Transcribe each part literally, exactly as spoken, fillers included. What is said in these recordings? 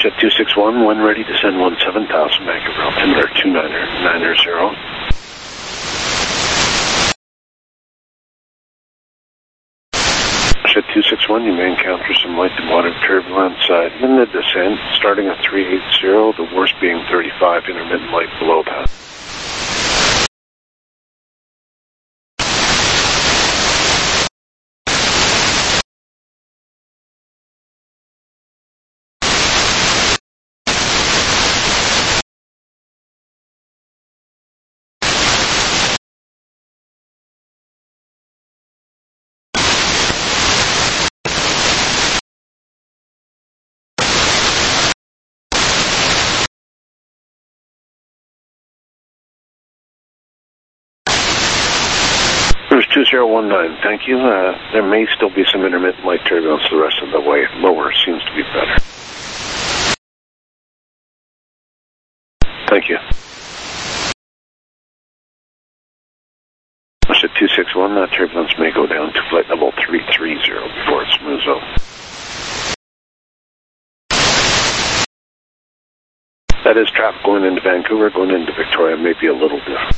Jet two six one, when ready to send one seven thousand Vancouver altimeter two nine zero. Jet two six one, you may encounter some light to moderate turbulence uh, in the descent, starting at three eighty, the worst being thirty-five, intermittent light below that. Cruise two zero one nine, thank you. Uh, there may still be some intermittent light turbulence the rest of the way. Lower seems to be better. Thank you. Jet two six one, that turbulence may go down to flight level three three zero before it smooths out. That is traffic going into Vancouver, going into Victoria may be a little different.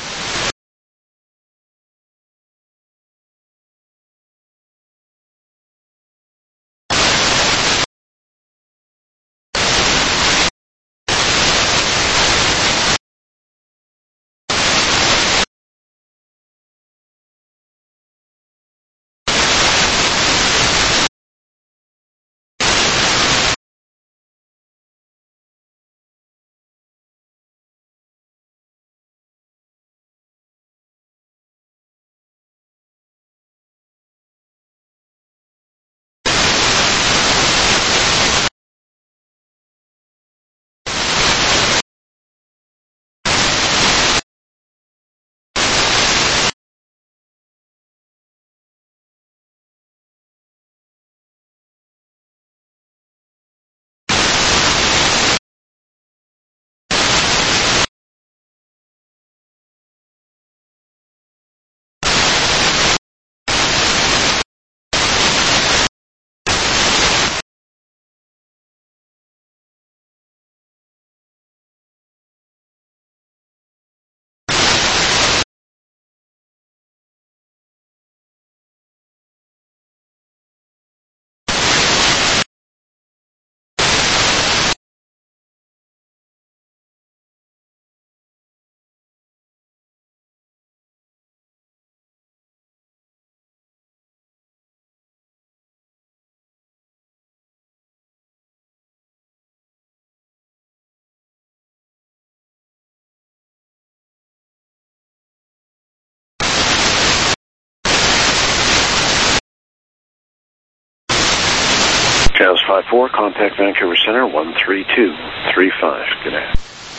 Jazz five four, contact Vancouver Center one three two three five. Good day.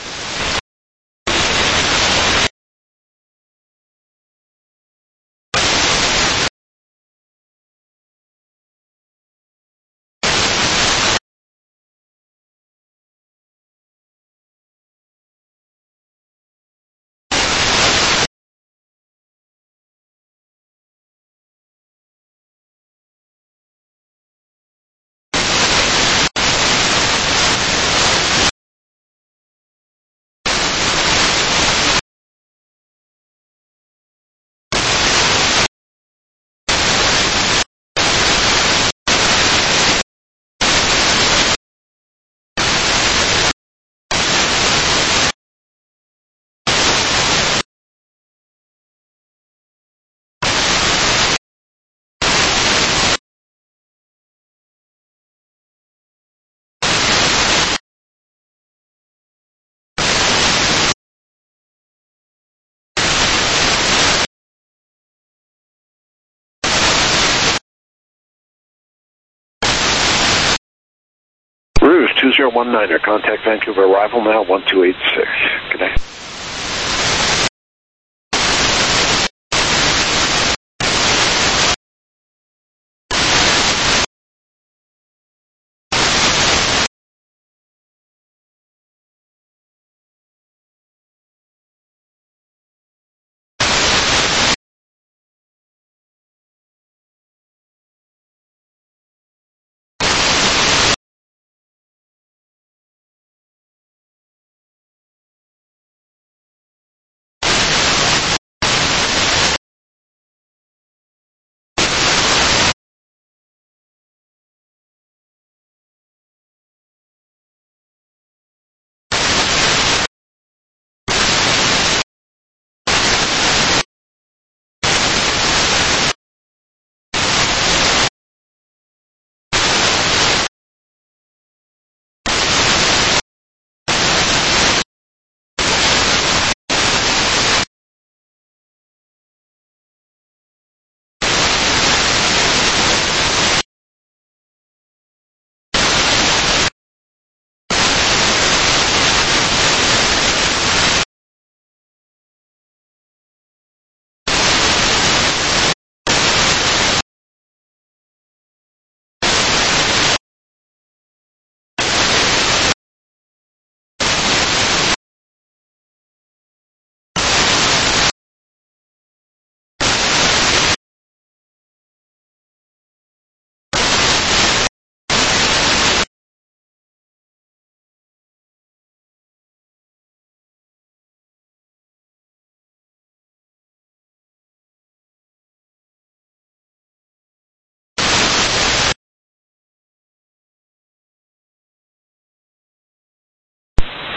Rouge two zero one niner, contact Vancouver arrival now one two eight six. Good day.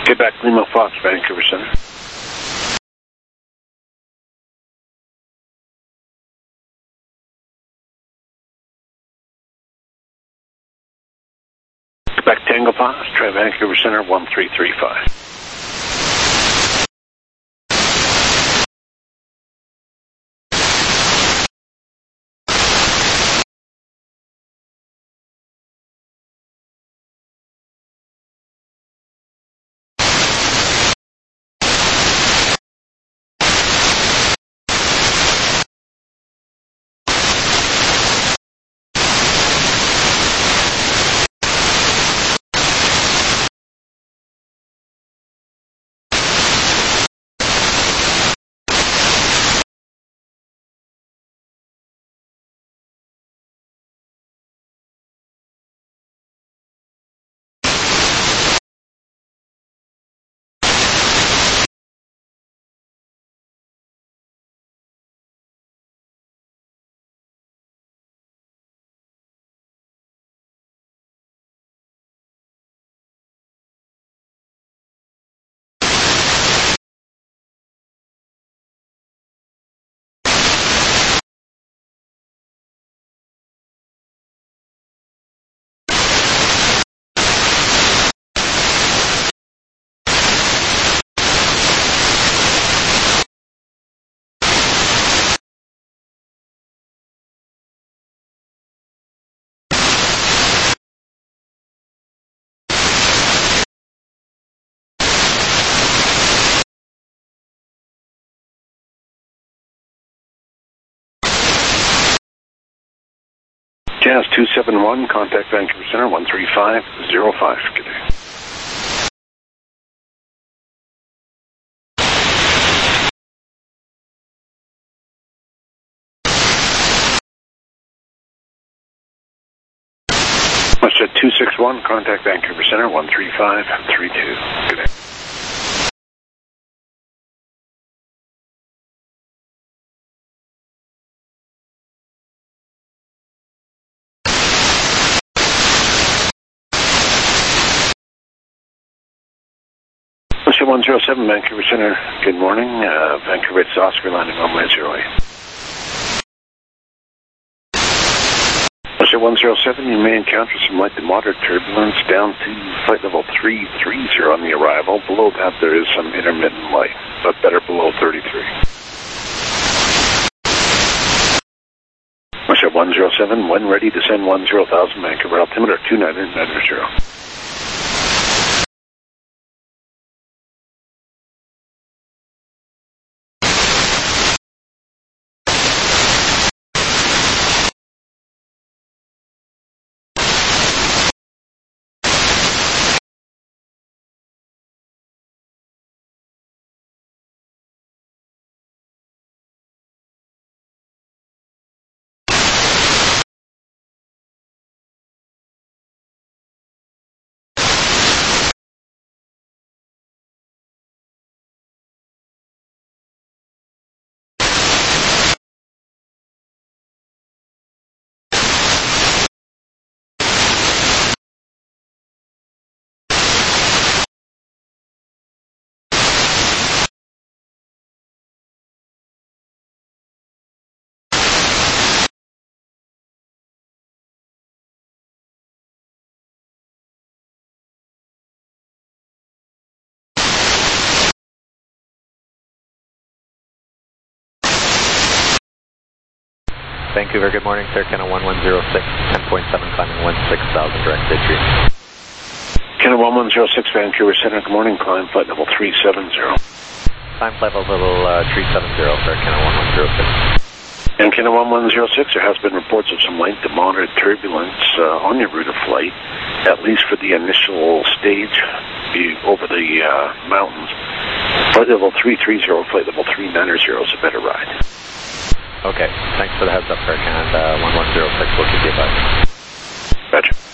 Quebec Lima Fox, Vancouver Center. Quebec Tango Fox, try Vancouver Center one three three five. Jazz two seven one, contact Vancouver Center one three five zero five. Good day. Westjet two six one, contact Vancouver Center one three five three two. Good day. Westjet one zero seven, Vancouver Center, good morning. Uh, Vancouver it's Oscar landing on my zero eight. Westjet one zero seven, you may encounter some light to moderate turbulence down to flight level three three zero on the arrival. Below that there is some intermittent light, but better below thirty-three. Westjet one zero seven, when ready, descend one zero thousand, Vancouver altimeter two nine nine zero. Vancouver, good morning, sir. Kena one one zero six, ten point seven, climbing one six thousand, direct entry. Kena one one zero six, Vancouver Center, good morning, climb flight level three seven zero. Climb flight level uh, three seven zero, sir, Kena one one zero six. And Kena one one zero six, there has been reports of some light to moderate turbulence uh, on your route of flight, at least for the initial stage be over the uh, mountains. Flight level three three zero, flight level three nine zero is a better ride. Okay, thanks for the heads up, sir, and uh, one one zero six will keep you advised. Gotcha.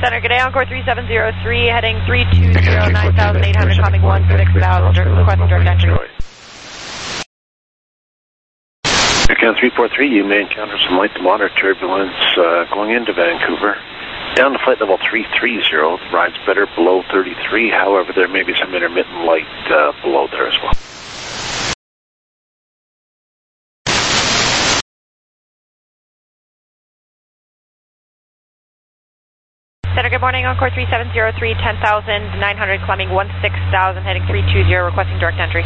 Center, good day, Encore three seven zero three, heading three two zero, nine thousand eight hundred, climbing one six thousand, requesting direct entry. Aircan three four three, you may encounter some light to moderate turbulence uh, going into Vancouver. Down to flight level three three zero, rides better below thirty-three, however there may be some intermittent light uh, below there as well. Center, good morning, Encore three seven zero three, ten thousand nine hundred, climbing one six thousand, heading three two zero, requesting direct entry.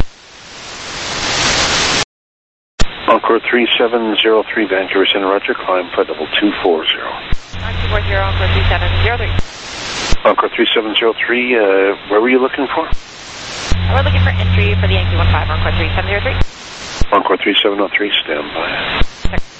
Encore three seven zero three, Vancouver Center, Roger, climb flight level two four zero. two four zero, Encore three seven zero three. Encore three seven zero three, uh, where were you looking for? We're looking for entry for the Yankee one five, Encore three seven zero three. Encore three seven zero three, stand by.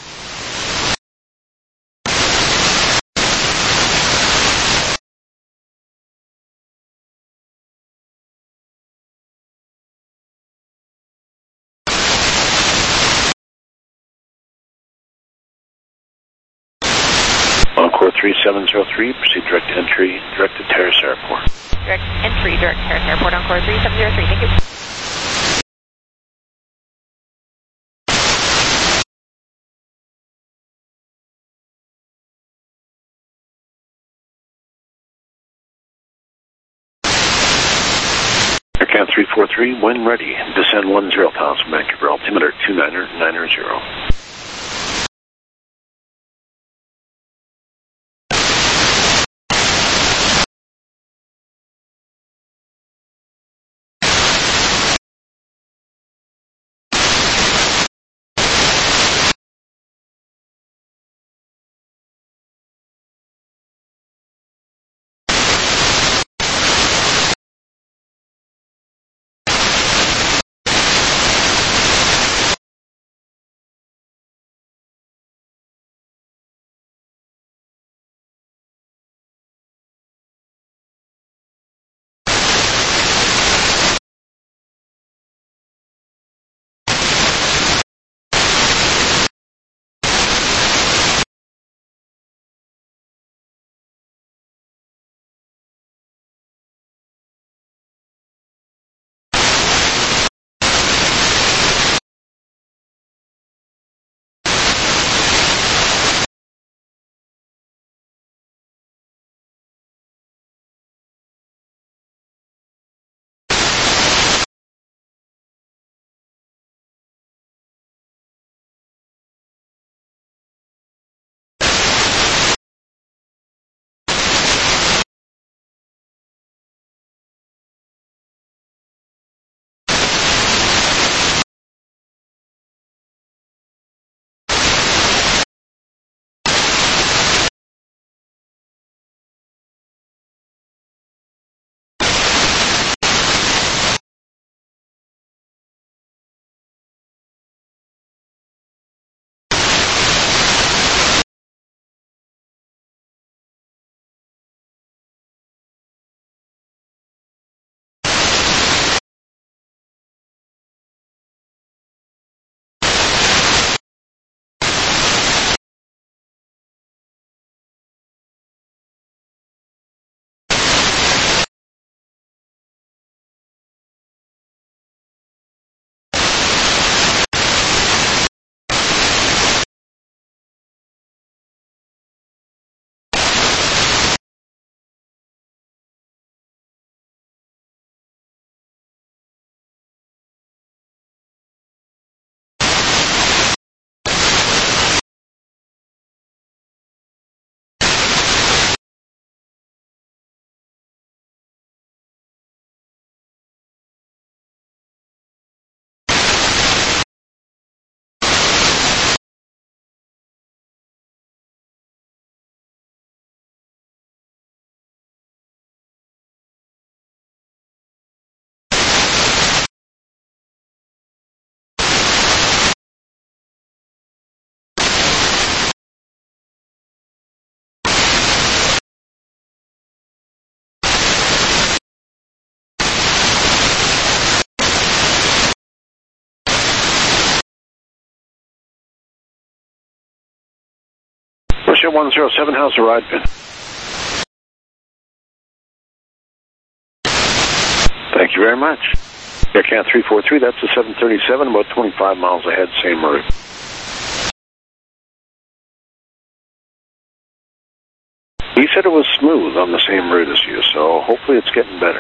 Encore three seven zero three, proceed direct entry, direct to Terrace Airport. Direct entry, direct Terrace Airport, Encore three seven zero three, thank you. Aircan three four three, when ready, descend one zero thousand, Vancouver, altimeter two niner niner zero. Russia one zero seven, how's the ride been? you very much. Air three four three, that's the seven thirty-seven, about twenty-five miles ahead, same route. He said it was smooth on the same route as you, so hopefully it's getting better.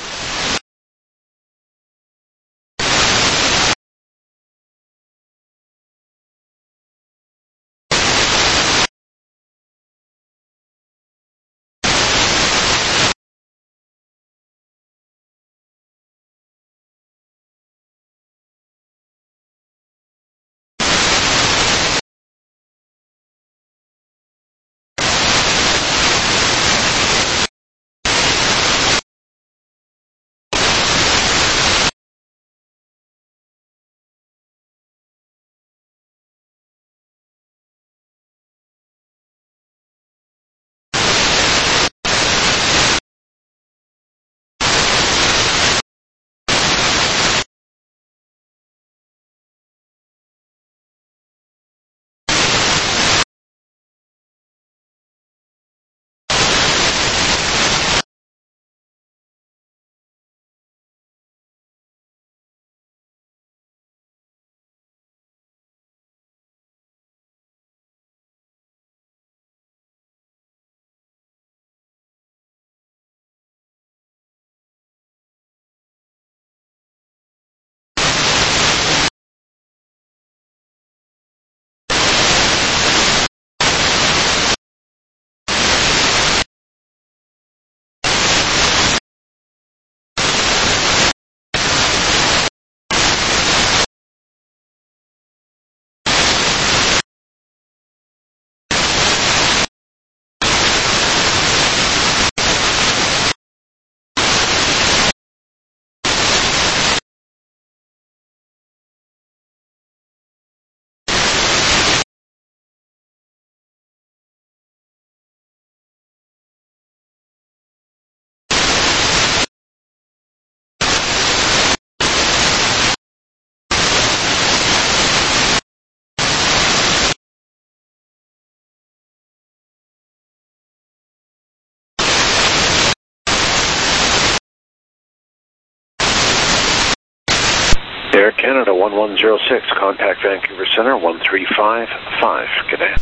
Air Canada one one zero six, contact Vancouver Center one three five five. Good day.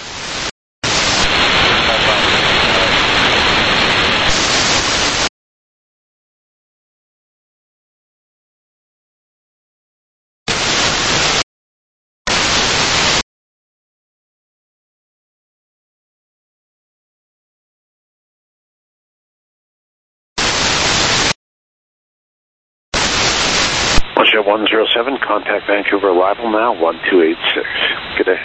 Russia one zero seven, contact Vancouver arrival now, one two eight six. Good day.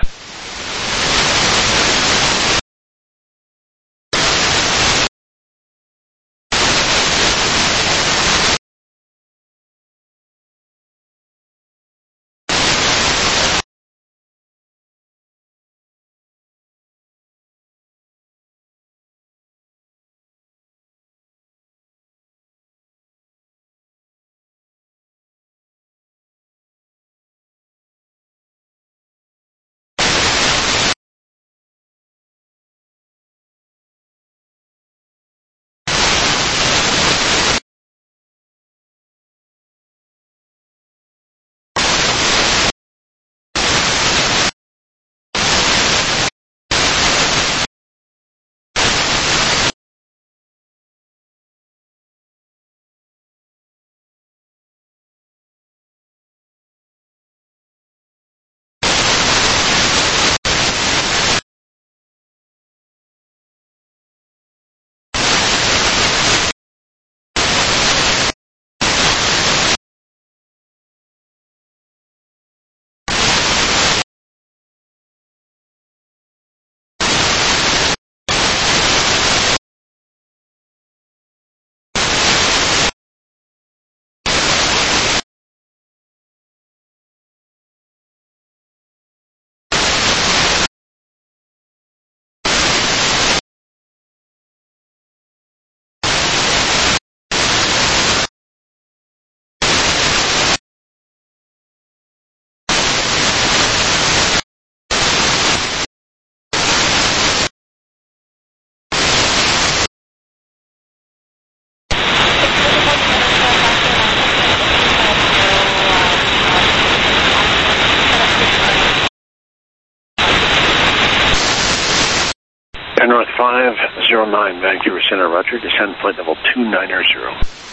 Air North five zero nine, Vancouver Center, roger. Descend flight level two nine zero.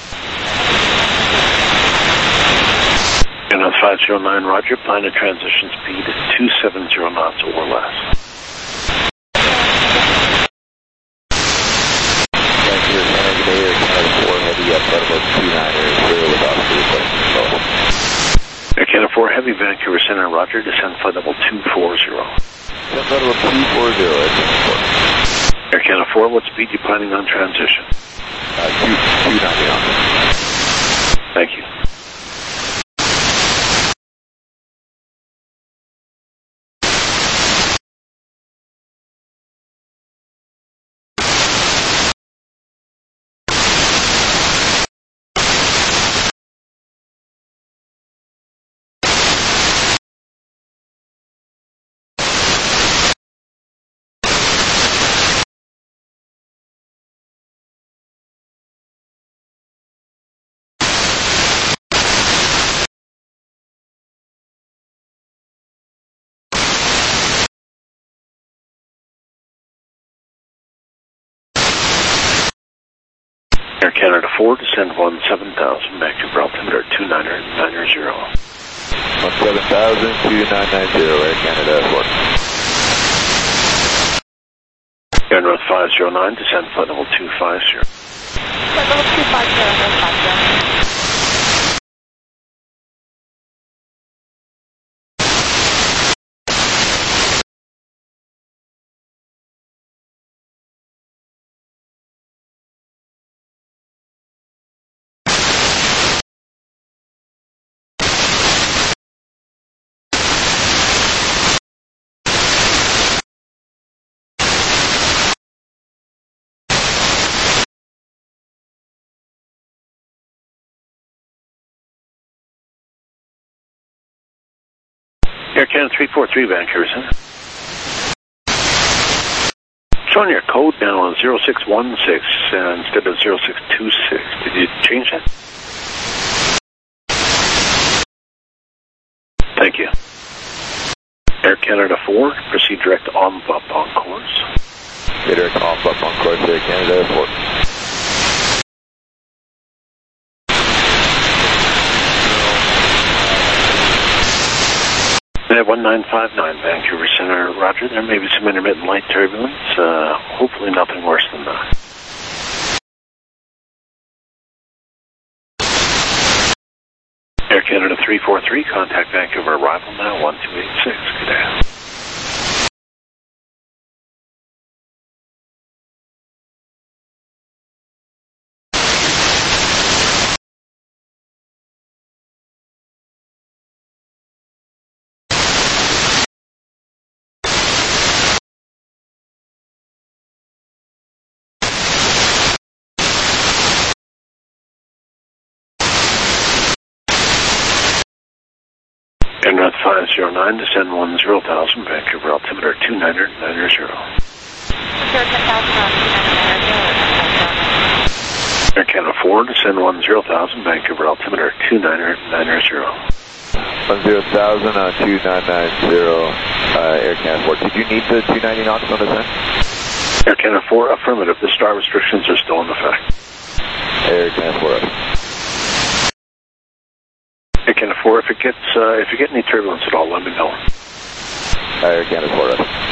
Air North five zero nine, roger. Plan a transition speed at two seven zero knots or less. Vancouver Center, good day, Air Canada four, heavy up flight level two nine zero with officer request control. Air Canada four, heavy, Vancouver Center, roger. Descend flight level two four zero. Descend flight level two four zero, Air Canada four. Air Canada four, what speed are you planning on transition? Uh, two, two ninety knots. Thank you. Air Canada four, descend one seven thousand, Vancouver altimeter two nine nine zero. one seven thousand, two nine nine zero, Air Canada four. Air North five zero nine, descend flight level two five zero. Flight level two five zero, no five zero. Air Canada three four three, Vancouver Center. Showing your code now on zero six one six uh, instead of zero six two six. Did you change that? Thank you. Air Canada four, proceed direct on up on course. Get direct off up on course, Air Canada four. one nine five nine, Vancouver Center, roger. There may be some intermittent light turbulence. Uh, hopefully nothing worse than that. Air Canada three four three, contact Vancouver arrival now, one two eight six. Good day. Air North five zero nine, descend one zero thousand, Vancouver altimeter two nine nine zero. Air Canada four, descend one zero thousand, Vancouver altimeter two nine nine zero. one zero thousand on two nine nine zero, uh, Air Canada four. Did you need the two ninety knots on descent? Air Canada four, affirmative. The star restrictions are still in effect. Air Canada four. Air Canada four, if it gets, uh, if you get any turbulence at all, let me know. Air Canada four.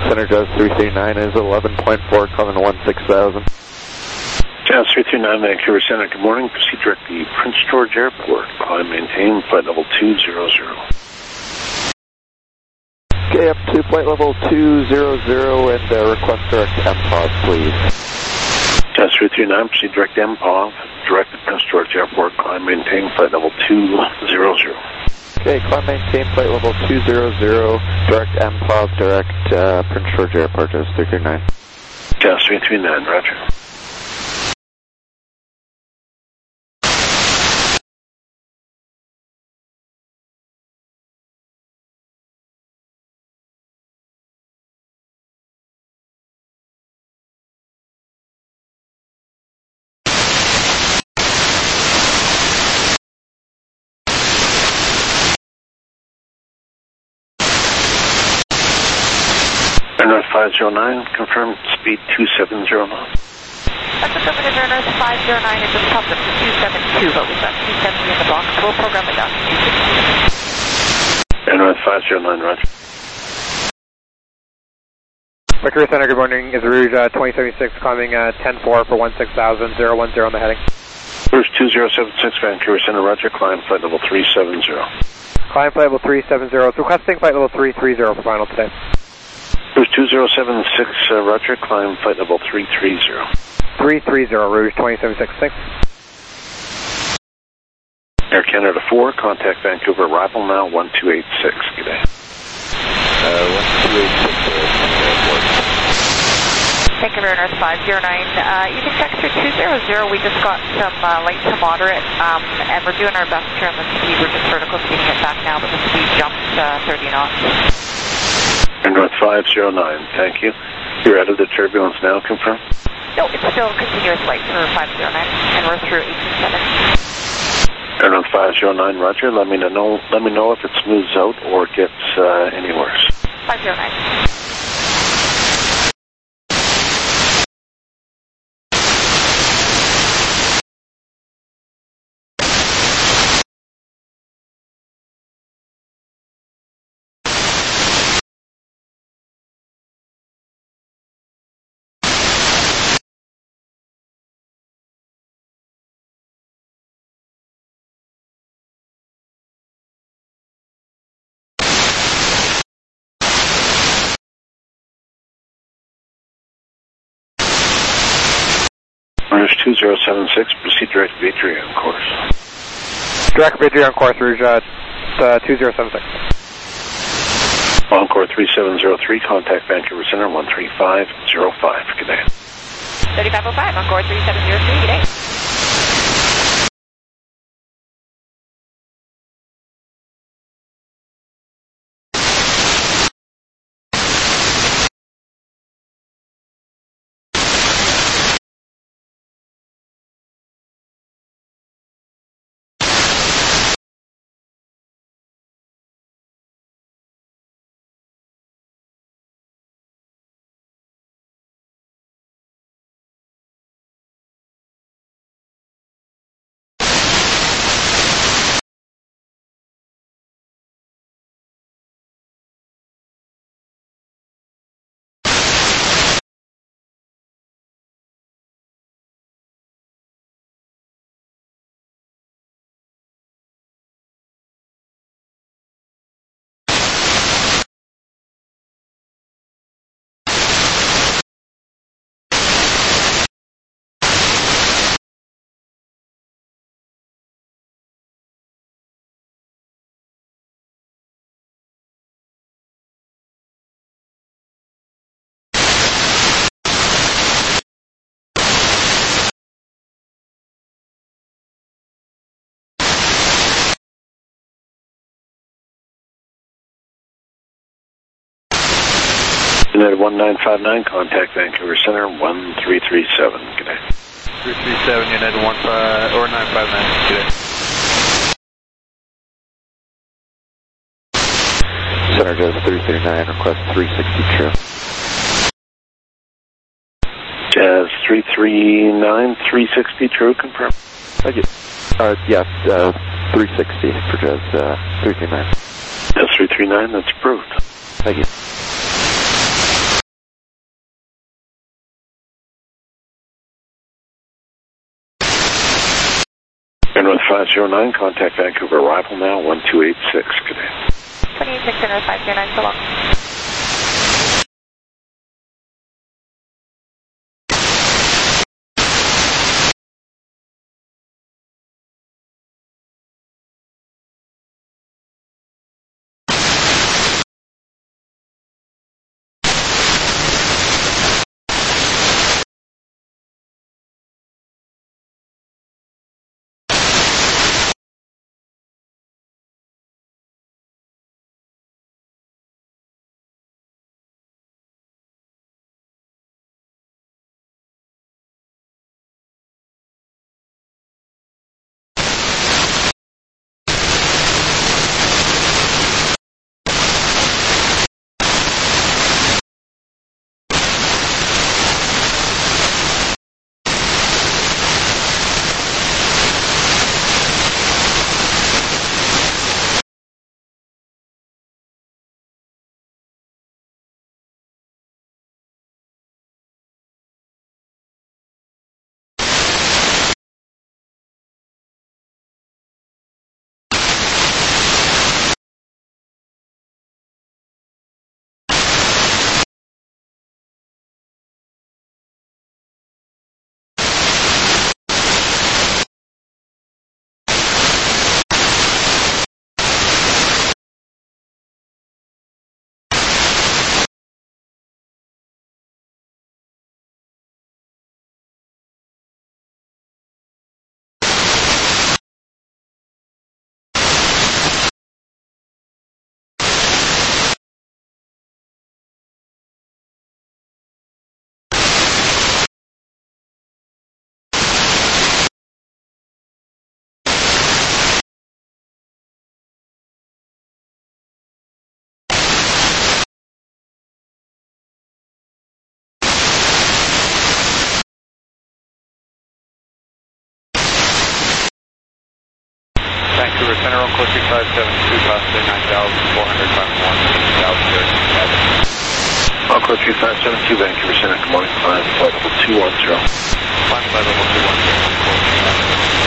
Center Jazz three three nine is eleven point four, coming to one six thousand. Jazz three three nine, Vancouver Center, good morning. Proceed direct to Prince George Airport. Climb, maintain, flight level two zero zero. Okay, up to flight level two zero zero and uh, request direct M P O V, please. Jazz three three nine, proceed direct to M P O V, direct to Prince George Airport. Climb, maintain, flight level two zero zero. Okay, climb, maintain, flight level two zero zero, direct M P O V, direct uh, Prince George Airport, Jazz three three nine. Jazz three three nine, roger. Air five zero nine, confirmed speed two seven zero knots. That's affirmative, Air North five zero nine, it just popped up to two seven two, but we've got two seventy in the box. We'll program it down to two sixty. Air North five zero nine, roger. Vancouver Center, good morning. Is Rouge uh, twenty seventy-six climbing uh, ten four for one six thousand, zero one zero on the heading. Rouge two zero seven six, Vancouver Center, roger. Climb flight level three seven zero. Climb flight level three seven zero. It's requesting flight level three three zero for final today. Rouge two zero seven six, uh, roger. Climb flight level three three zero. three three zero, Rouge twenty seventy-six, thanks. Air Canada four, contact Vancouver, arrival now one two eight six, good day. Uh, one two eight six, Airport. Vancouver Air North five zero nine, uh, you can check through two zero zero, we just got some uh, light to moderate, um, and we're doing our best here on the speed, we're just vertical speeding it back now, but the speed jumped uh, thirty knots. Air North five zero nine, thank you. You're out of the turbulence now, confirm? No, it's still continuous flight for five zero nine, and we're through eighteen seven. Air North five zero nine, roger. Let me know. Let me know if it smooths out or gets uh, any worse. five zero nine. Rouge two zero seven six, proceed direct to Adrian course. Direct Vidri on course, Rouge uh, uh, two zero seven six. Encore three seven zero three, contact Vancouver Center one three five zero five, good day. thirty-five oh five, Encore three seven zero three, good day. United one nine five nine, contact Vancouver Center one three three seven, good day. three three seven, United one five, or nine five nine, good day. Center Jazz three three nine, request three sixty true. Jazz three three nine, three sixty true, confirm. Thank you. Uh, yes, uh, three sixty for Jazz uh, three three nine. Jazz three three nine, that's approved. Thank you. Airnorth five zero nine, contact Vancouver arrival now, one two eight six, good day. two eight six, Airnorth five zero nine, so long. Vancouver Center, on code three five seven two, passenger nine thousand four hundred, time one eight thousand, On code three five seven two, Vancouver Center, good morning, climb flight level two one zero. Climb flight level two one zero, on code three five seven two.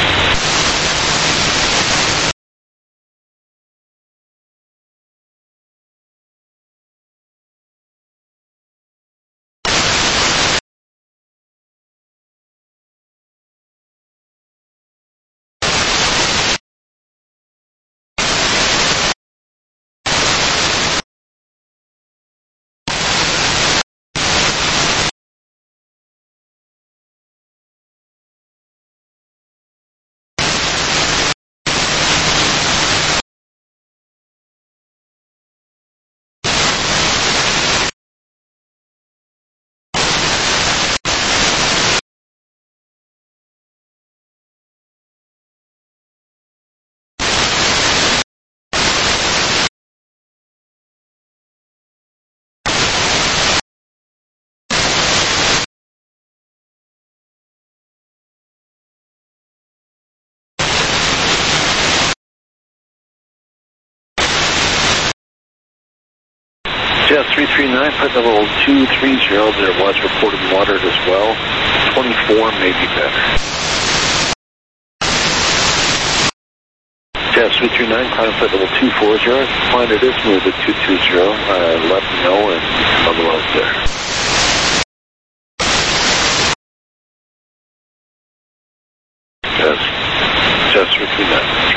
Jazz three three nine, flight level two three zero, there was reported moderate as well. twenty-four may be better. Jazz three three nine, climb flight level two four zero. Find it is moved at two two zero. Uh, let me know and otherwise there. Jazz, Jazz three three nine.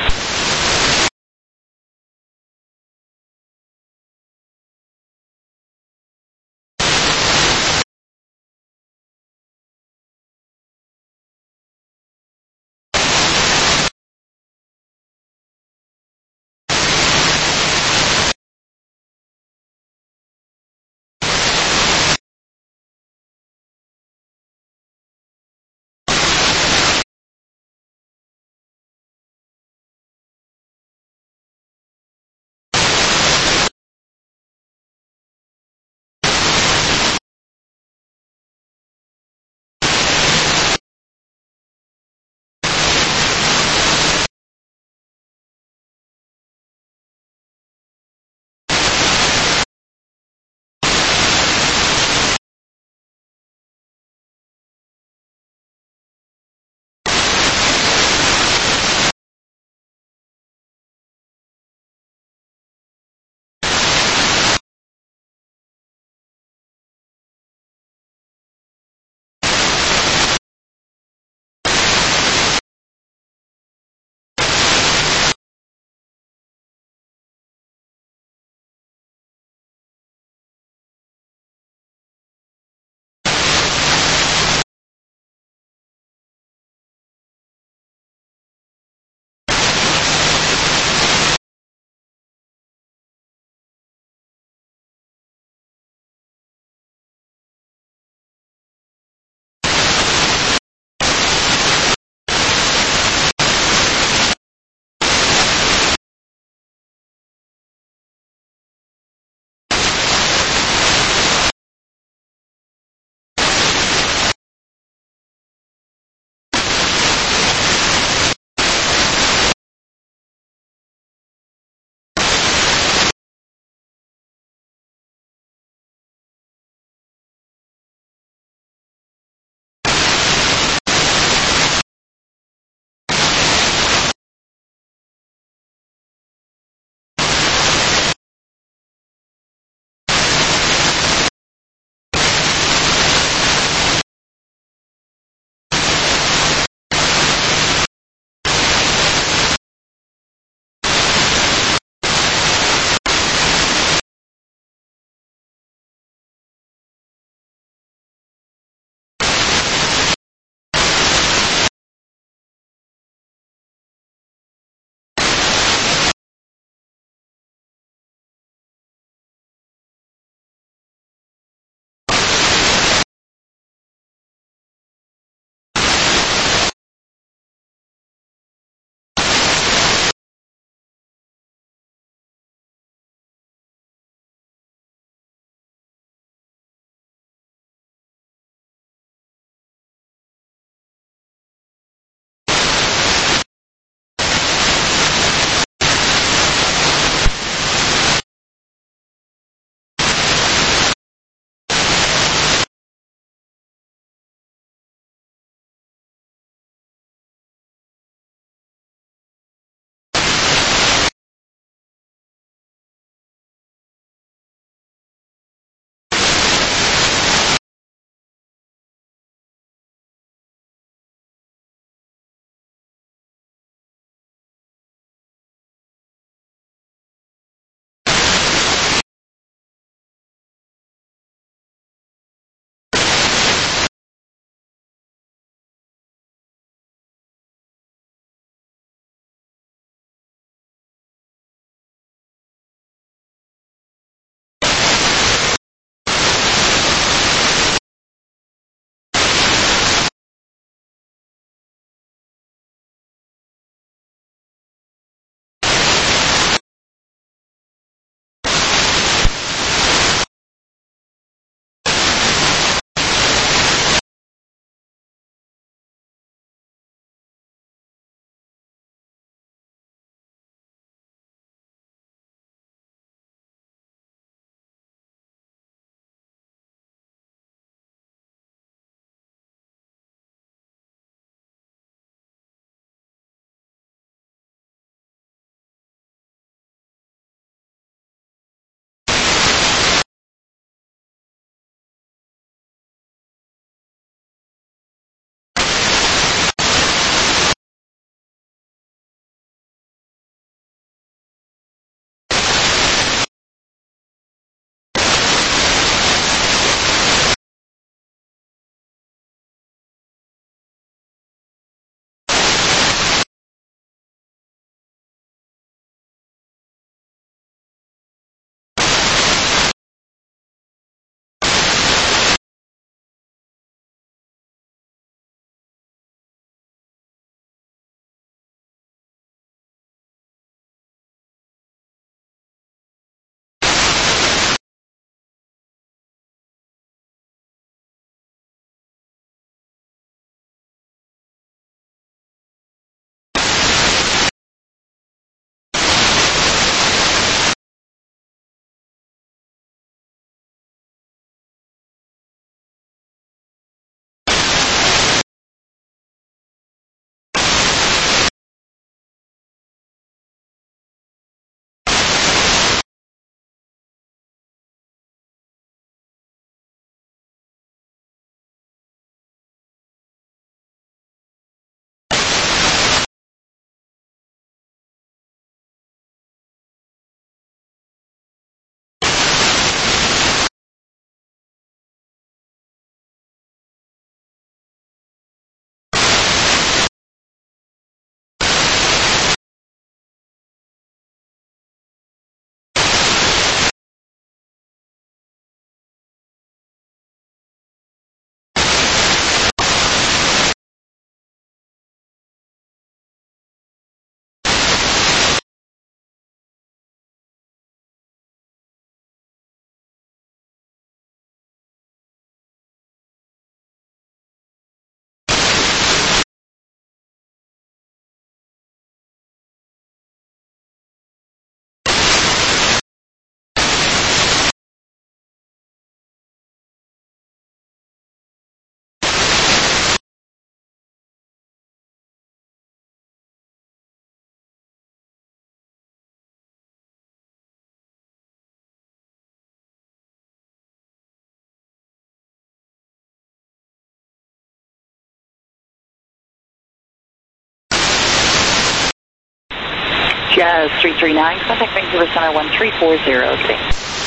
Jazz three three nine, contact Vancouver Center one three four zero today.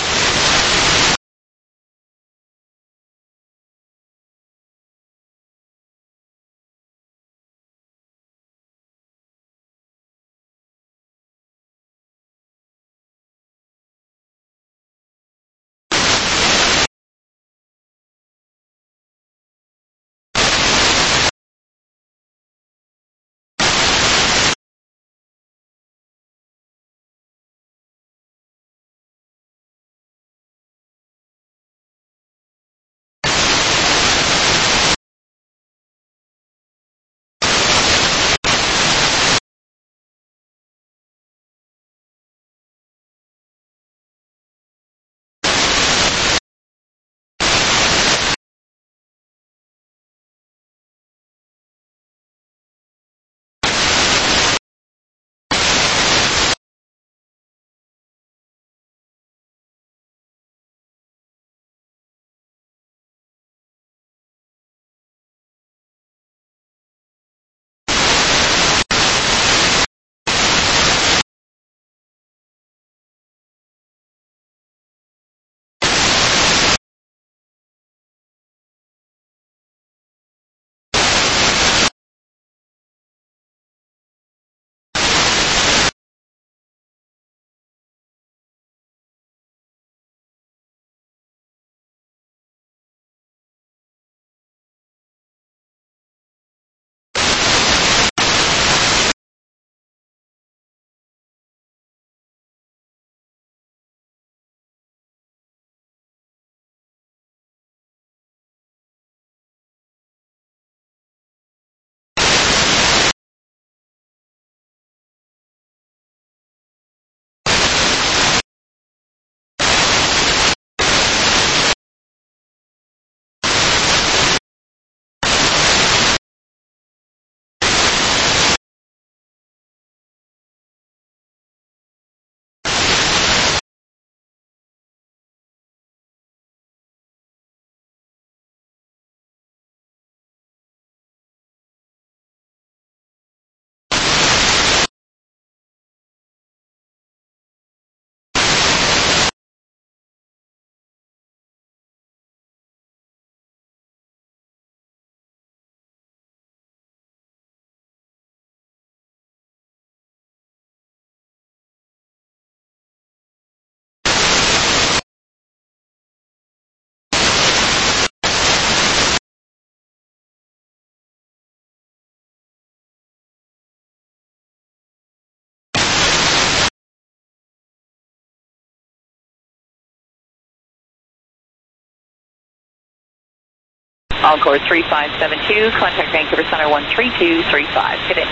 Encore three five seven two, contact Vancouver Center one three two three five. Good day.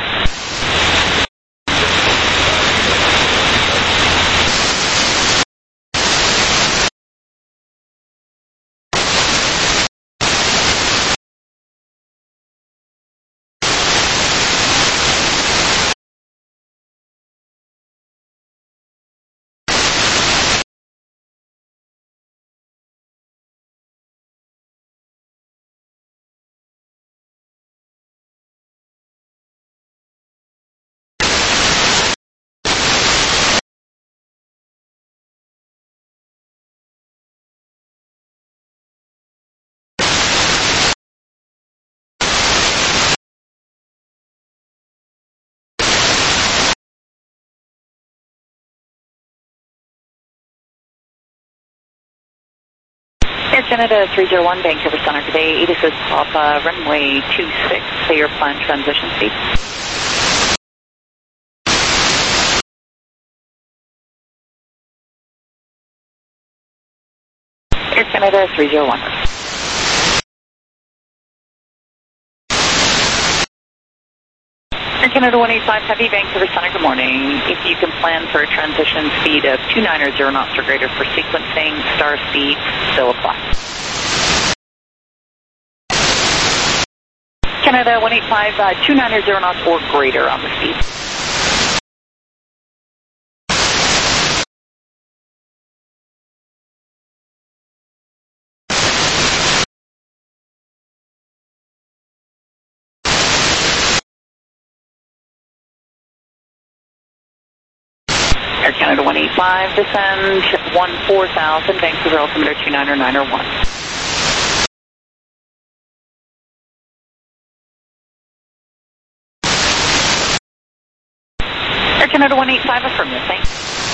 Air Canada three zero one, Vancouver Center today, eight assist Papa, runway two six, say your planned transition speed. Air Canada three zero one. Air Canada one eight five Heavy, Vancouver Center, good morning. If you can plan for a transition speed of two nine or zero knots or greater for sequencing, star speed still apply. Canada one eight five, uh, two nine or zero knots or greater on the speed. Air Canada one eight five, descend one four thousand, Vancouver altimeter two nine or nine or one. Air Canada one eight five, affirmative, thanks.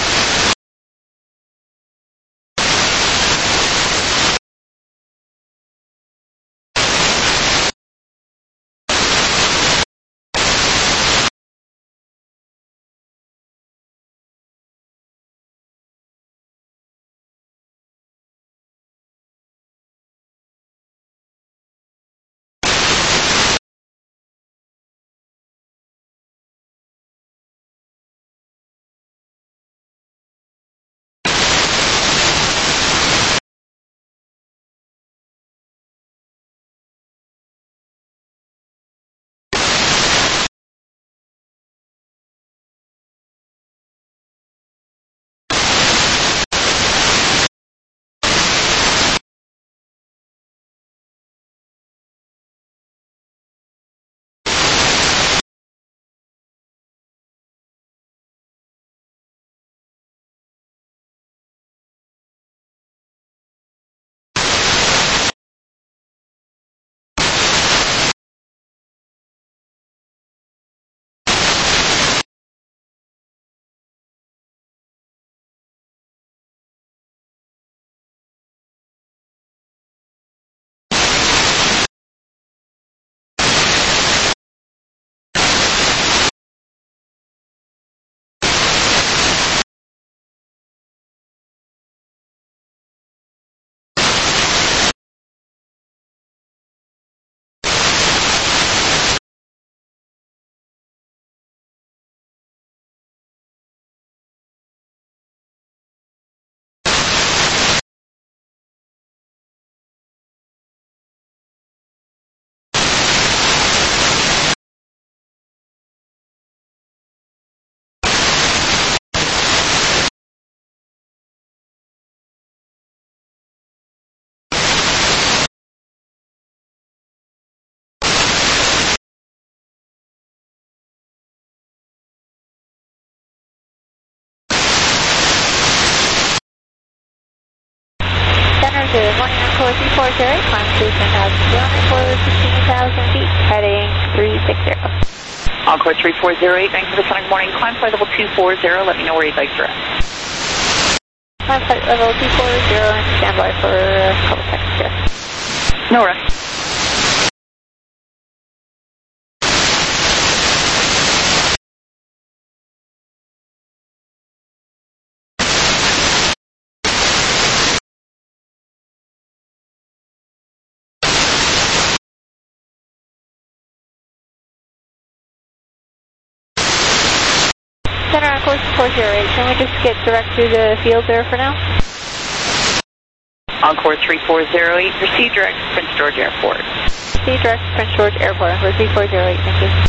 Good morning, I'm Cola three four zero, climb to ten thousand two hundred, close fifteen thousand feet, heading three six zero. Encore three four zero eight, Vancouver Sun, good morning, climb flight level two four zero, let me know where you'd like to rest. Climb flight level two four zero and stand by for a couple seconds here. No rush. Center on course four zero eight, can we just get direct through the field there for now? Encore three four zero eight, proceed direct to Prince George Airport. Proceed direct to Prince George Airport, Encore three four zero eight, thank you.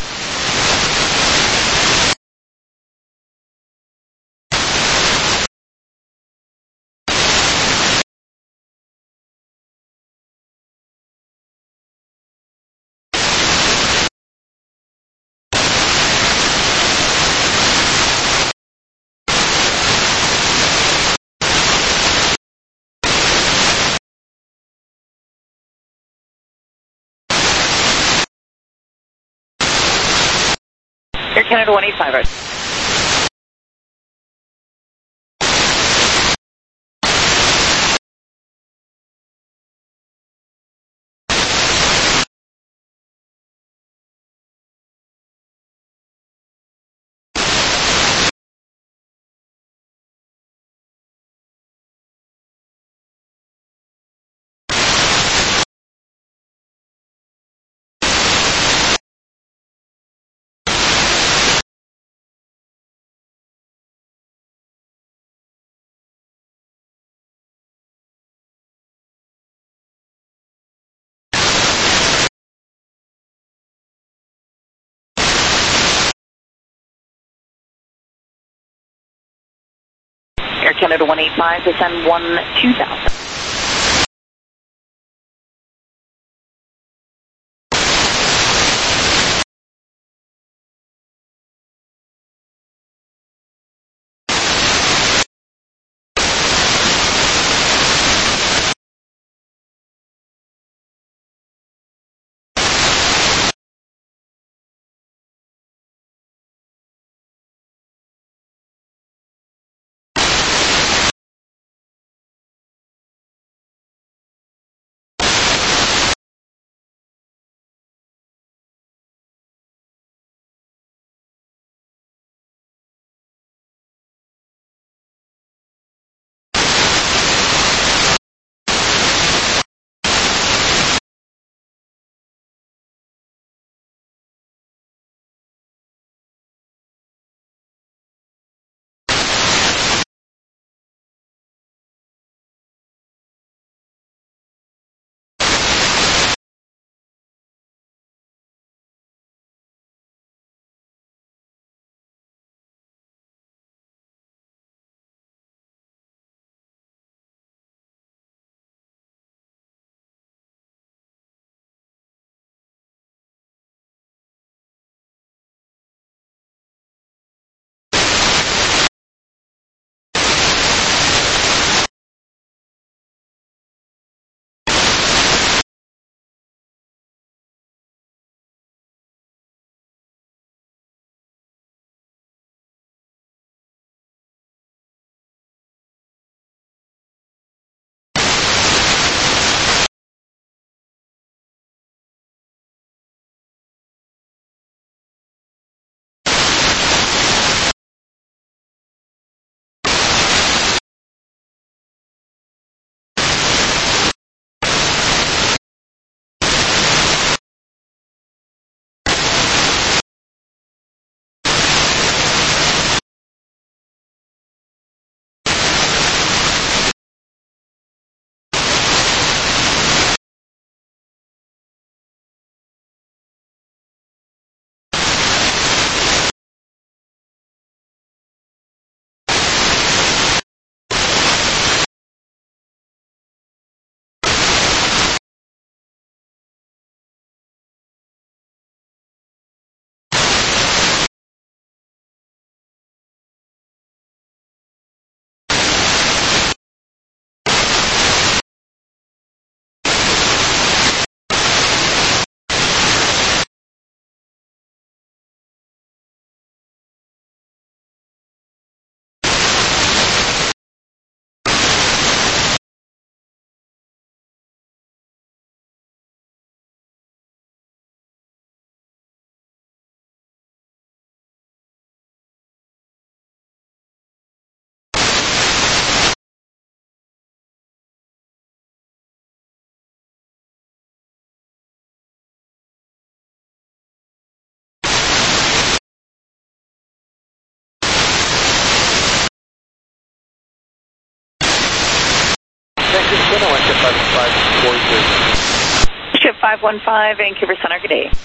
Air Canada one eight five, right. Air Canada one eight five, descend one two thousand. five one five, Vancouver Center, good day.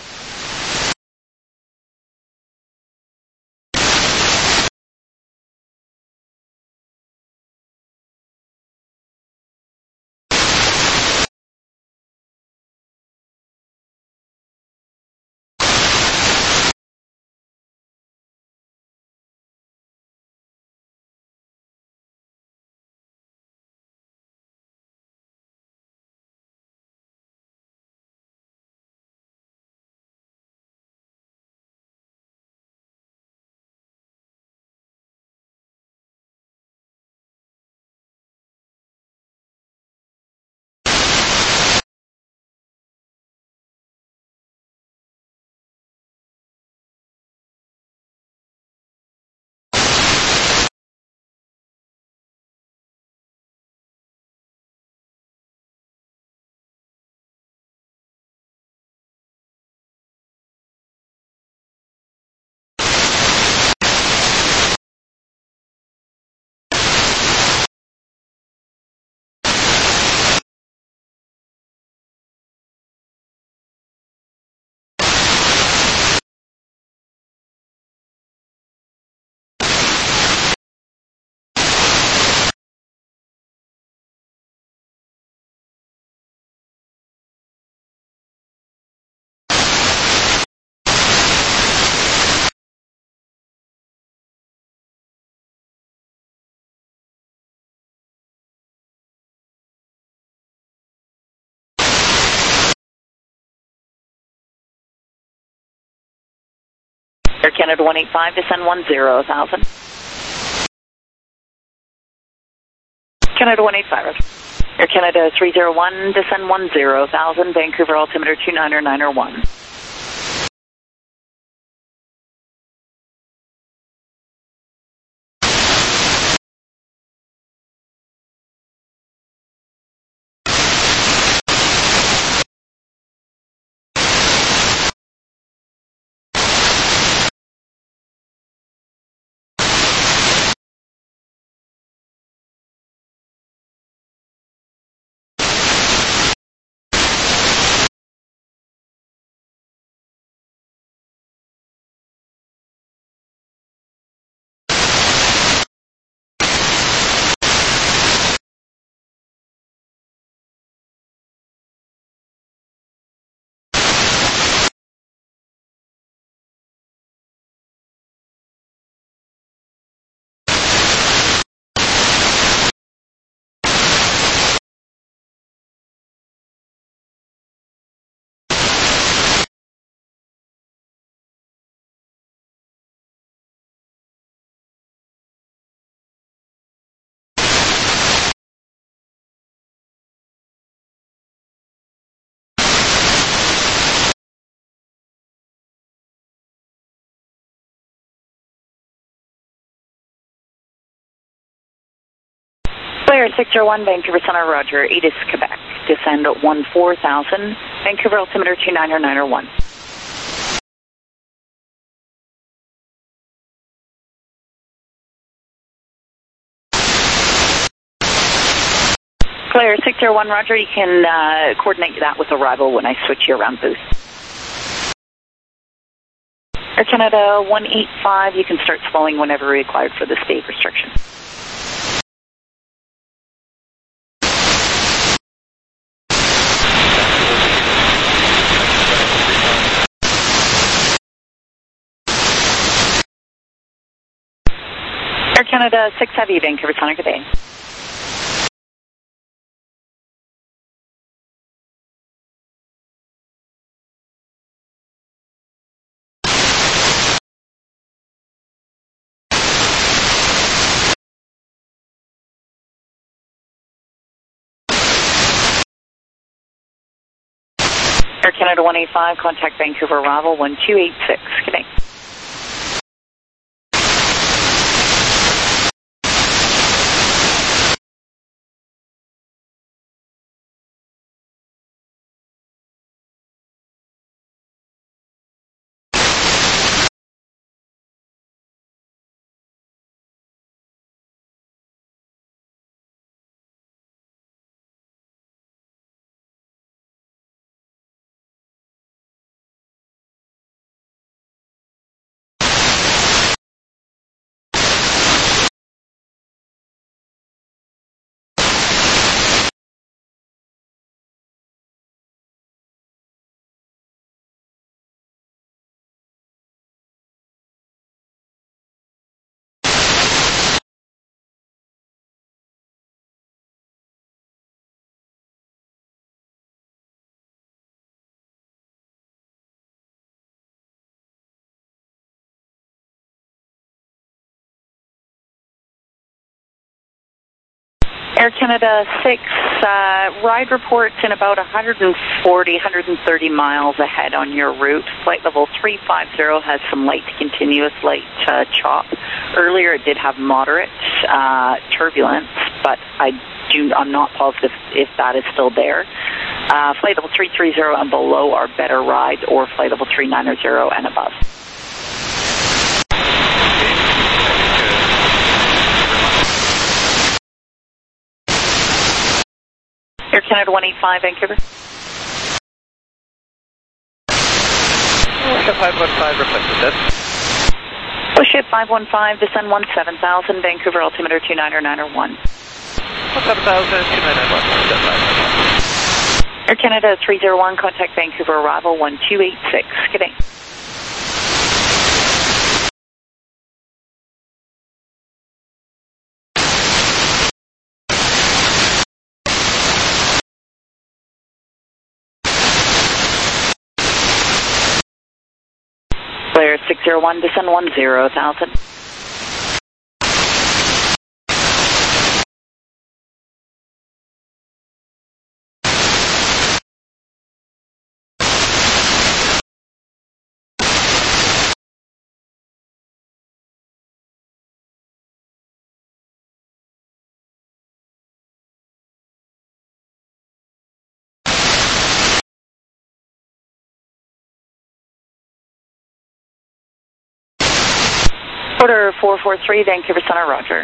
Air Canada one eight five, descend one zero thousand. Canada one eight five. Air Canada three zero one, descend one zero thousand, Vancouver altimeter two niner niner one. Clear six zero one, Vancouver Center, Roger, Atis, Quebec. Descend one four thousand, Vancouver altimeter two niner niner one. Clear six zero one, Roger, you can uh, coordinate that with arrival when I switch you around boost. Air Canada one eight five, you can start slowing whenever required for the state restriction. Air Canada six Heavy, Vancouver Center, good day. Air Canada one eight five, contact Vancouver arrival one two eight six, good day. Air Canada six, uh, ride reports in about one hundred forty, one hundred thirty miles ahead on your route. Flight level three five zero has some light to continuous light uh, chop. Earlier it did have moderate uh, turbulence, but I do, I'm not positive if that is still there. Uh, flight level three three zero and below are better rides, or flight level three nine zero and above. Air Canada one eight five, Vancouver. Bullshit five one five, requested this. Bullshit five one five, descend one seven thousand, Vancouver, altimeter two nine nine one. one seven thousand, two nine nine one, Air Canada three zero one, contact Vancouver, arrival one two eight six. Good day. Player six zero one, descend one zero thousand. Order four four three, Vancouver Center, roger.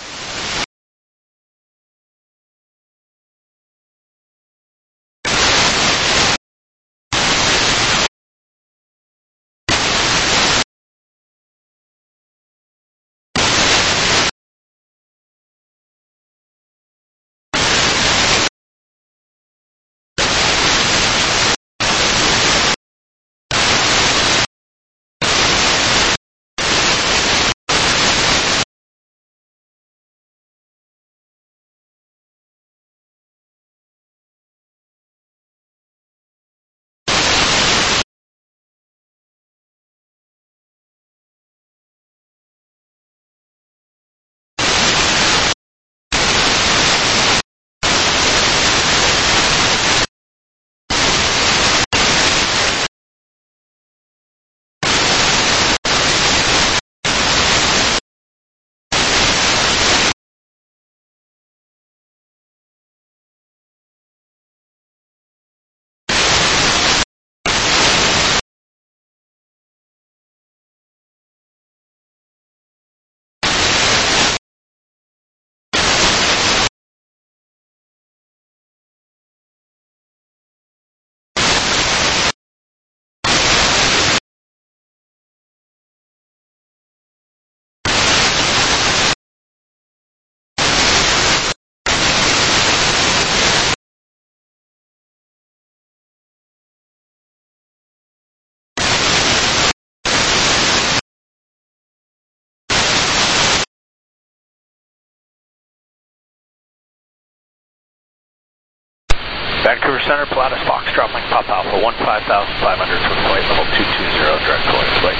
Vancouver Center, Pilatus Foxtrot, Mike Pop Alpha, one five thousand five hundred for flight level two two zero, direct flight flight.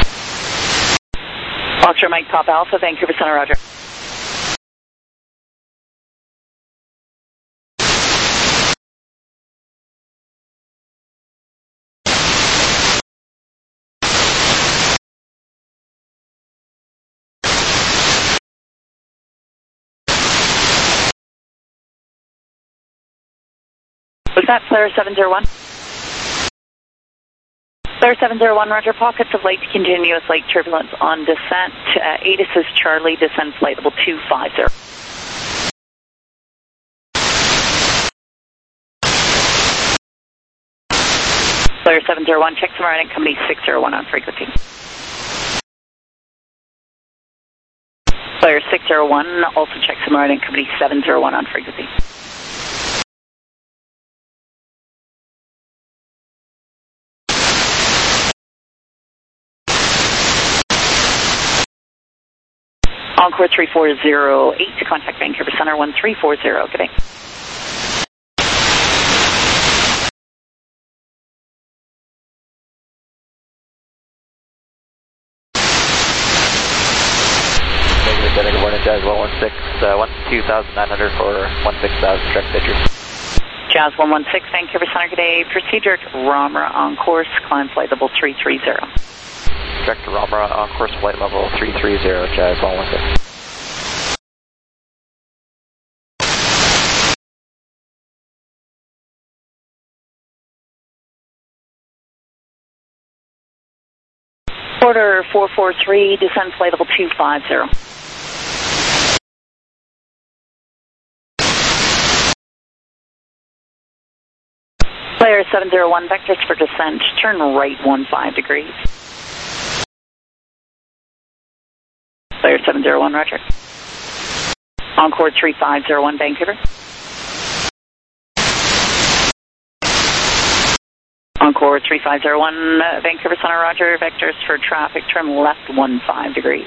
Foxtrot, Mike Pop Alpha, Vancouver Center, roger. Was that Flare seven zero one? Flare seven zero one, roger. Pockets of light to continuous light turbulence on descent. Uh, A T I S is Charlie, descend flight level two five zero. Flare seven zero one, check Samaritan Company six zero one on frequency. Flare six zero one, also check Samaritan Company seven zero one on frequency. Encore three four zero eight, contact Vancouver Center one three four zero. Good day. Good morning, Jazz one one six, uh, one two thousand nine hundred for one six thousand, direct picture. Jazz one one six, Vancouver Center, good day. Procedure to Ramra on course, climb flight level three three zero. Direct to Ramra on course, flight level three three zero, Jazz one one six. Quarter four four three, descend flight level two five zero. Player seven zero one, vectors for descent, turn right one five degrees. Player seven zero one, roger. Encore three five zero one, Vancouver. Encore three five zero one, uh, Vancouver Center, roger. Vectors for traffic, turn left one five degrees.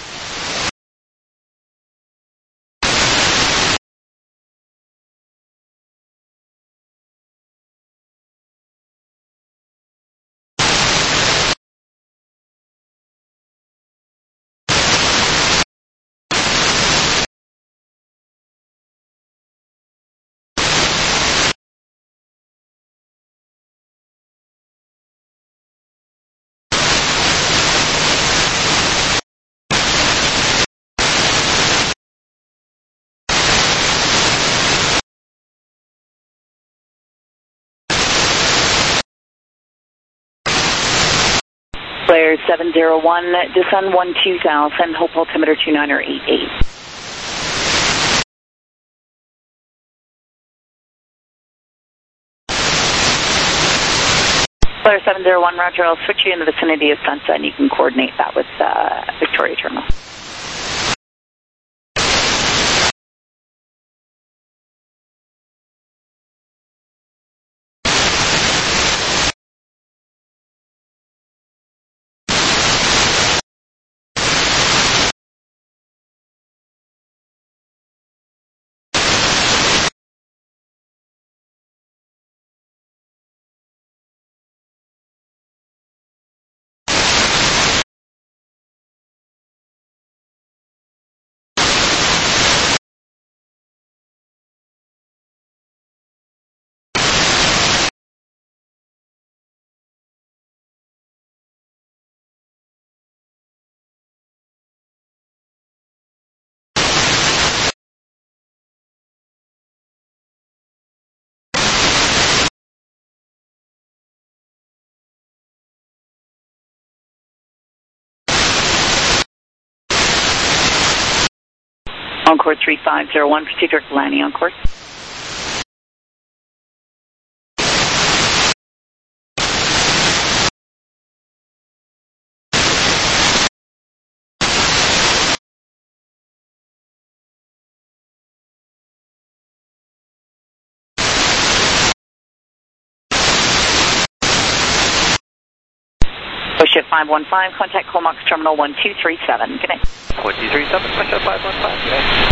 Player seven zero one, descend one two thousand, hope altimeter two niner eight eight. Player seven zero one, roger, I'll switch you in the vicinity of Sunset and you can coordinate that with uh, Victoria Terminal. Encore three five zero one, procedure to landing on course. Push it five one five, contact Comox Terminal one two three seven. Good night. one two three seven, push up five one five, good night.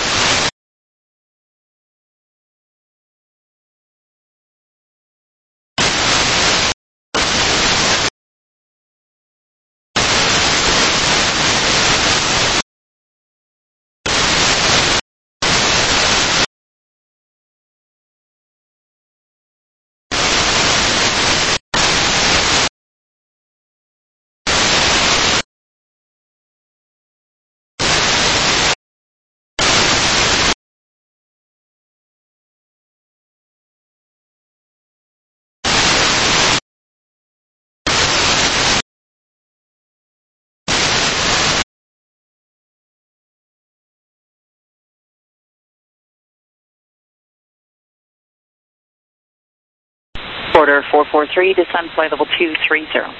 Quarter four four three, descend flight level two three zero.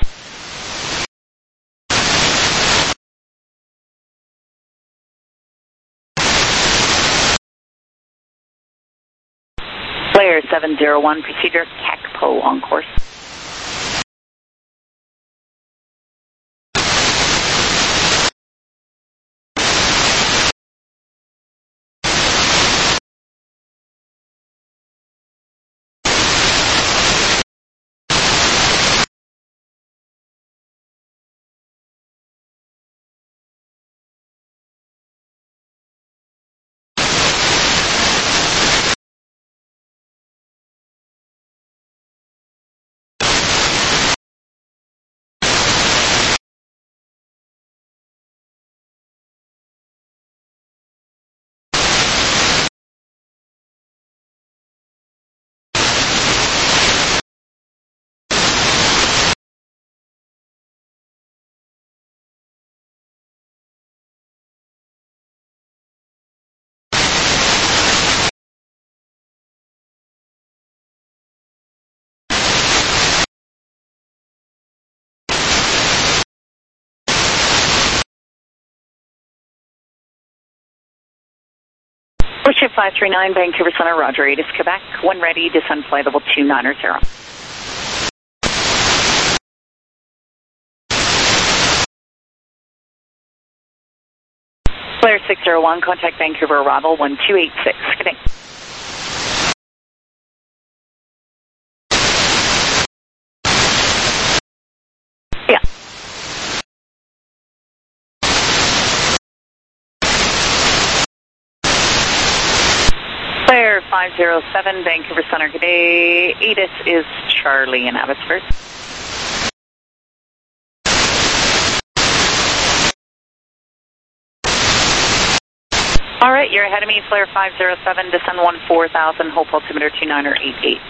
Player seven zero one, procedure C A C P O on course. Bullshit five three nine, Vancouver Center, Roger, eight is Quebec. When ready, descend flight level two nine zero. Flare six zero one, contact Vancouver arrival one two eight six. Good day. Yeah. Flare five zero seven, Vancouver Center, good day. ATIS is Charlie in Abbotsford. All right, you're ahead of me, Flare five zero seven, descend one four thousand, hope altimeter two nine eight eight.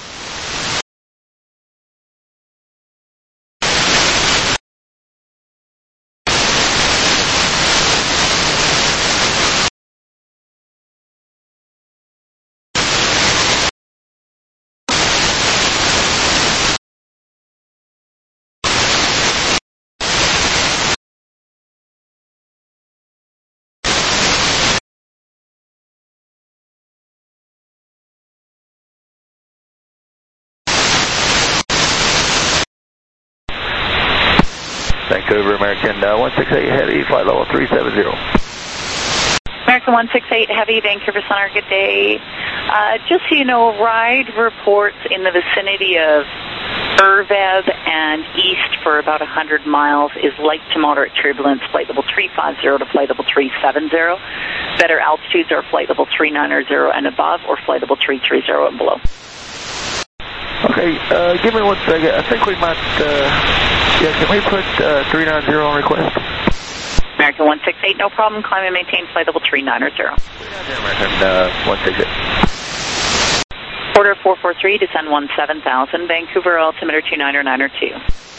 Vancouver, American uh, one six eight Heavy, flight level three seven zero. American one six eight Heavy, Vancouver Center, good day. Uh, just so you know, ride reports in the vicinity of Irveb and east for about one hundred miles is light to moderate turbulence, flight level three five zero to flight level three seven zero. Better altitudes are flight level three nine zero and above, or flight level three three zero and below. Okay, uh, give me one second. I think we might, uh, yeah, can we put uh, three nine zero on request? American one six eight, no problem. Climb and maintain flight level three nine zero. American uh, one six eight. Order four four three, descend one seven thousand, Vancouver altimeter two nine nine two.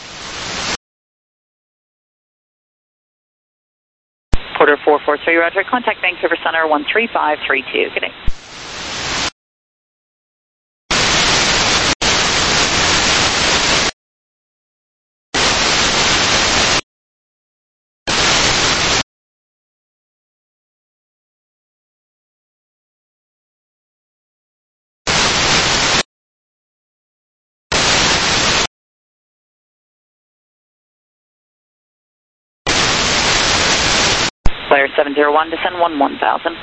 Order four four three, Roger. Contact Vancouver Center one three five three two. Good day. Flare seven zero one, descend one one thousand.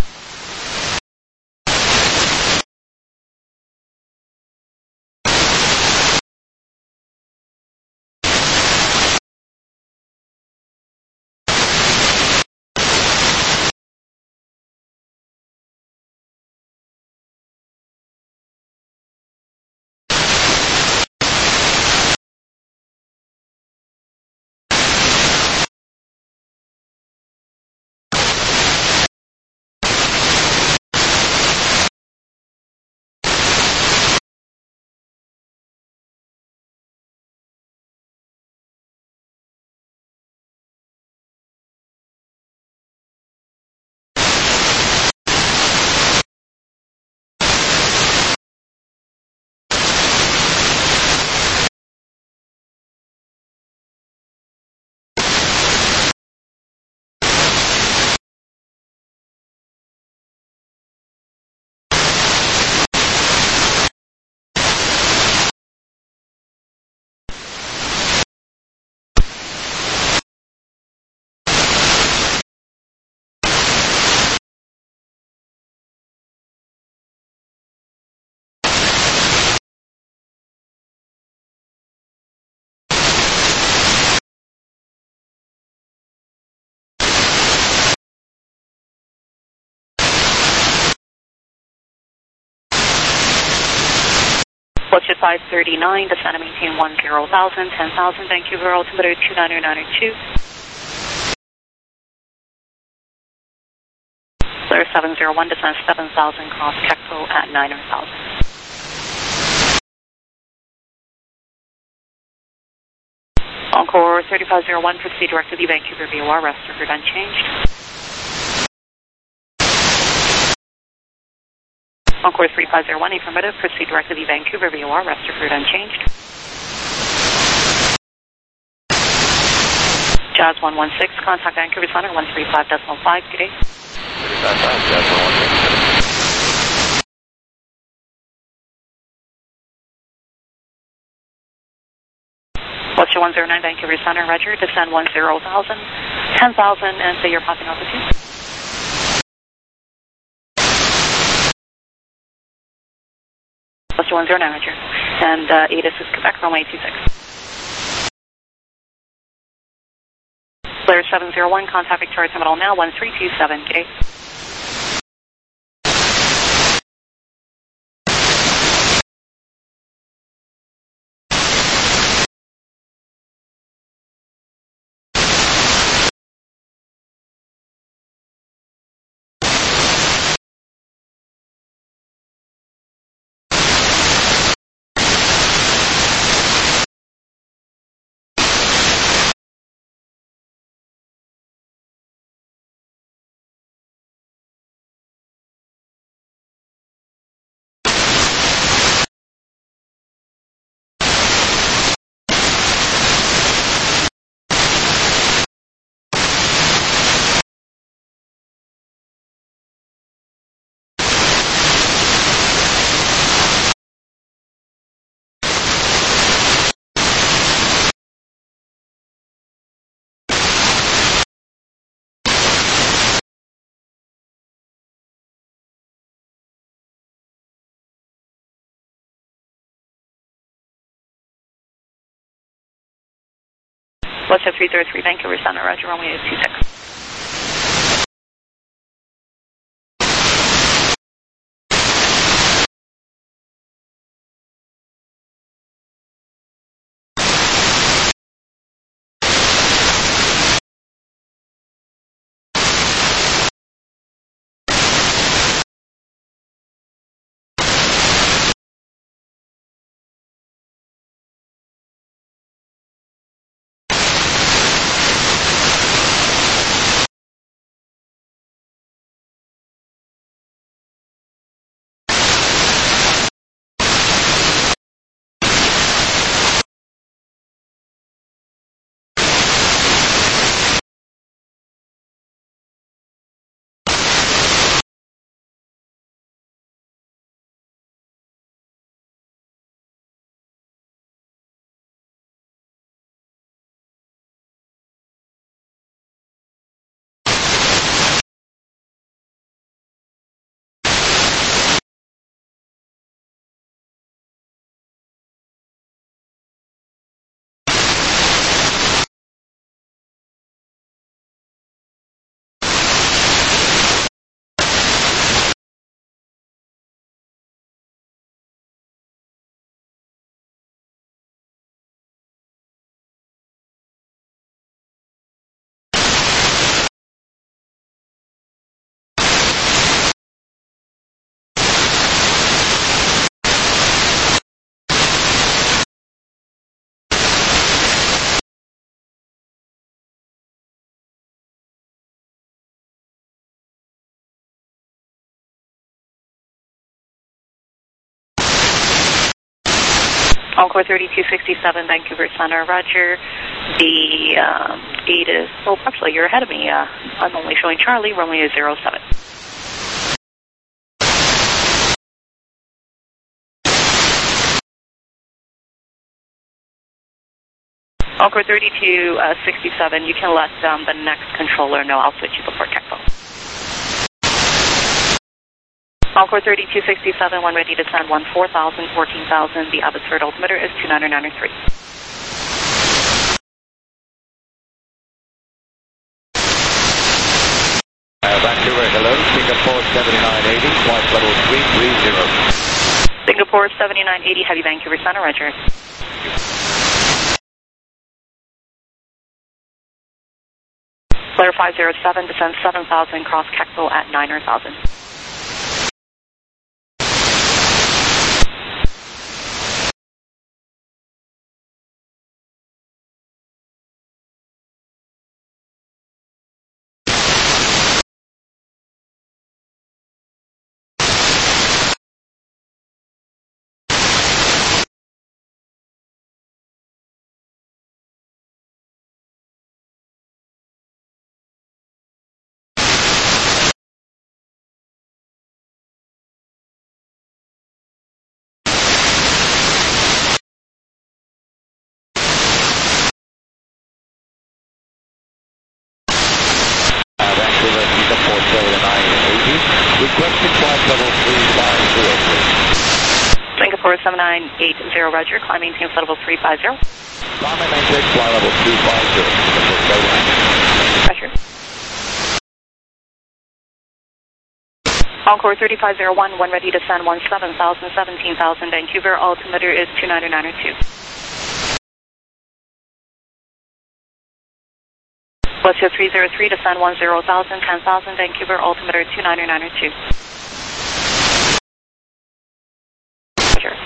Bullshit five thirty nine, descend and maintain one zero thousand, ten thousand, Vancouver altimeter two nine nine two. Flare seven zero one, descend seven thousand, cross Kekpo at nine thousand. Encore thirty-five oh one, proceed direct to the Vancouver V O R, rest record unchanged. Encore three five oh one, affirmative, proceed direct to the Vancouver V O R, rest record unchanged. Jazz one one six, contact Vancouver Center one three five point five, good day. three five five, Jazz one one six. Western one zero nine, Vancouver Center, Roger, descend one zero thousand, ten thousand, and say you're passing altitude. Western one zero nine, Roger. And uh, A D I S is Quebec, runway two six. Blair seven zero one, contact Victoria Terminal now, one three two seven, K. Western three zero three, Vancouver Center, Roger, runway two six. Encore thirty-two sixty-seven, Vancouver Center, Roger. The um, A D I S, oh, actually, you're ahead of me. Uh, I'm only showing Charlie, runway zero seven. Encore thirty-two sixty-seven, you can let um, the next controller know. I'll switch you before Kexel. Encore thirty-two sixty-seven, one ready to send one four thousand, fourteen thousand. The Abbotsford altimeter is two nine nine three. Uh, Vancouver, hello, Singapore seventy-nine eighty, flight level three three zero. Singapore seventy-nine eighty, Heavy Vancouver Center, Roger. Blair five zero seven, descend seven thousand, cross Kexel at nine thousand. Encore seven nine eight zero, roger. Climb maintain flight level three five zero. Climb maintain flight level three five zero. Roger. Encore thirty-five oh one, one ready to send one seven thousand, seventeen thousand, Vancouver, altimeter is two nine nine two. Westfield three zero three, descend one zero thousand, ten thousand, Vancouver, altimeter two nine nine two. Roger.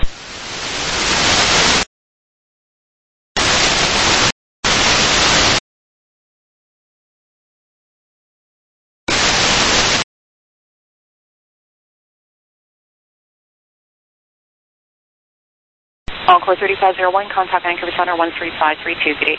Encore thirty-five oh one, contact Vancouver Center one three five three two, good day.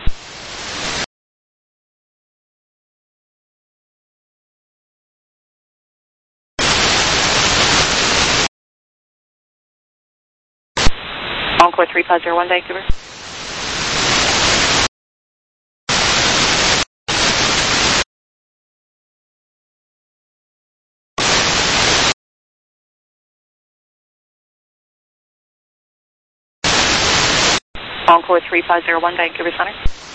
Encore three five oh one, Vancouver. Encore three five oh one, Vancouver Center.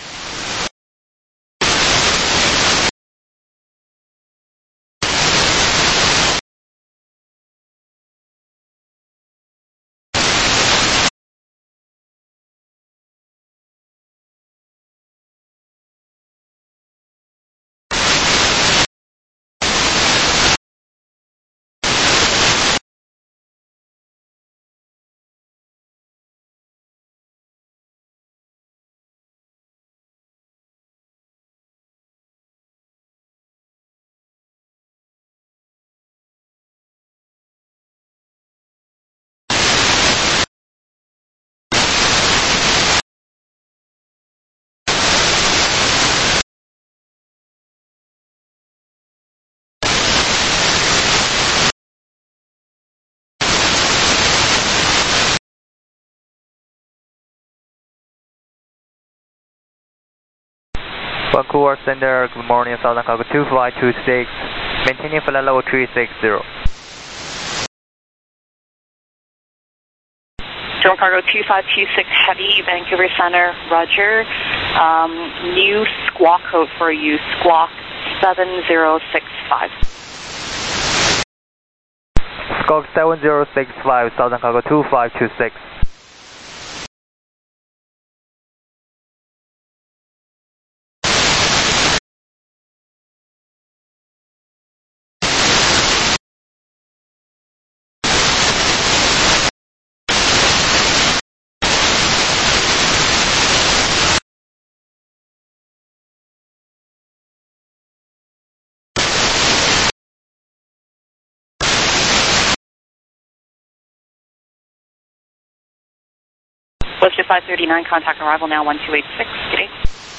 Vancouver Center, good morning, Southern Cargo two five two six, maintaining flight level three six zero. Southern Cargo two five two six Heavy, Vancouver Center, roger. Um, new squawk code for you, squawk seven zero six five. Squawk seven zero six five, Southern Cargo two five two six. Westfield five thirty-nine, contact arrival now one two eight six, good day.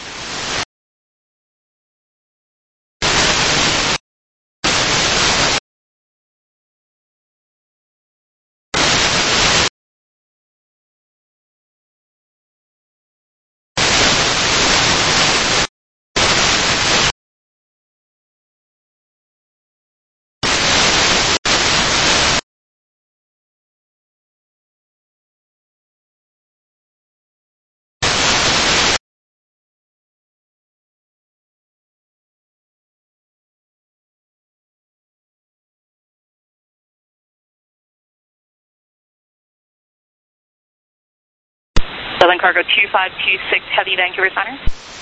Southern Cargo two five two six Heavy, Vancouver Center.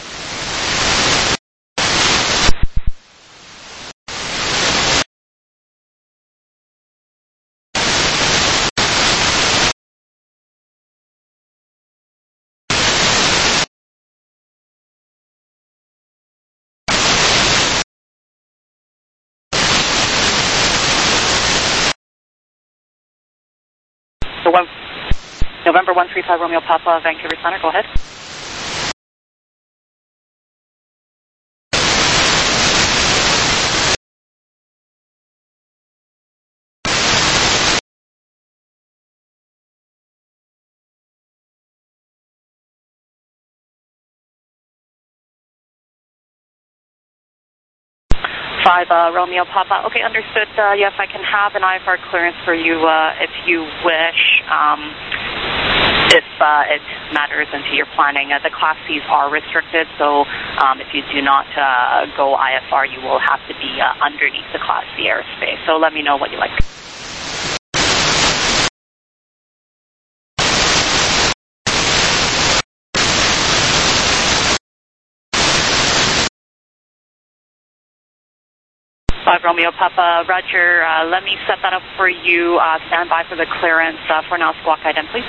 So one, November one three five Romeo Papa, Vancouver Center, go ahead. Five uh, Romeo Papa. Okay, understood. Uh, yes, I can have an I F R clearance for you uh, if you wish. Um, if uh, it matters into your planning. Uh, the Class Cs are restricted, so um, if you do not uh, go I F R, you will have to be uh, underneath the Class C airspace. So let me know what you like. five Romeo Papa, Roger. Uh, let me set that up for you. Uh, stand by for the clearance. Uh, for now, squawk ident, please.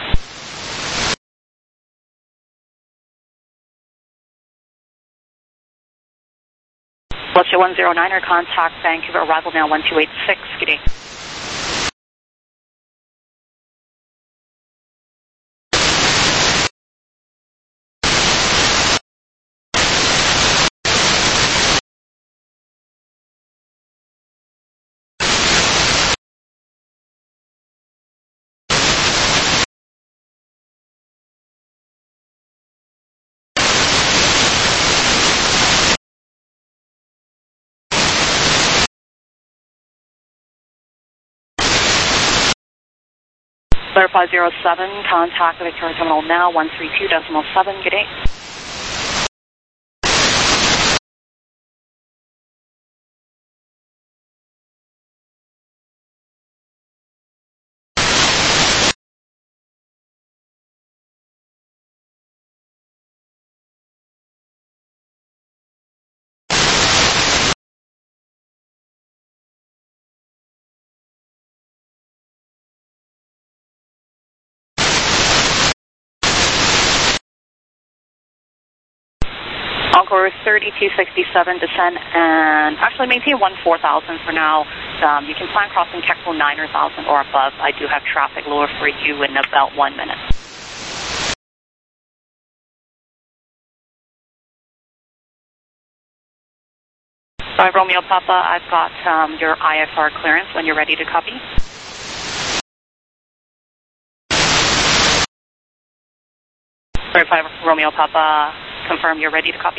Fletcher one zero niner, contact Vancouver, arrival now one two eight six. Good day. Clarify zero seven, contact Victoria Terminal now, one three two decimal seven, good day. Encore thirty-two sixty-seven, descend and actually maintain one four thousand for now. Um, you can plan crossing Kekpo nine thousand or above. I do have traffic lower for you in about one minute. five Romeo Papa, I've got um, your I F R clearance when you're ready to copy. five Romeo Papa, confirm you're ready to copy.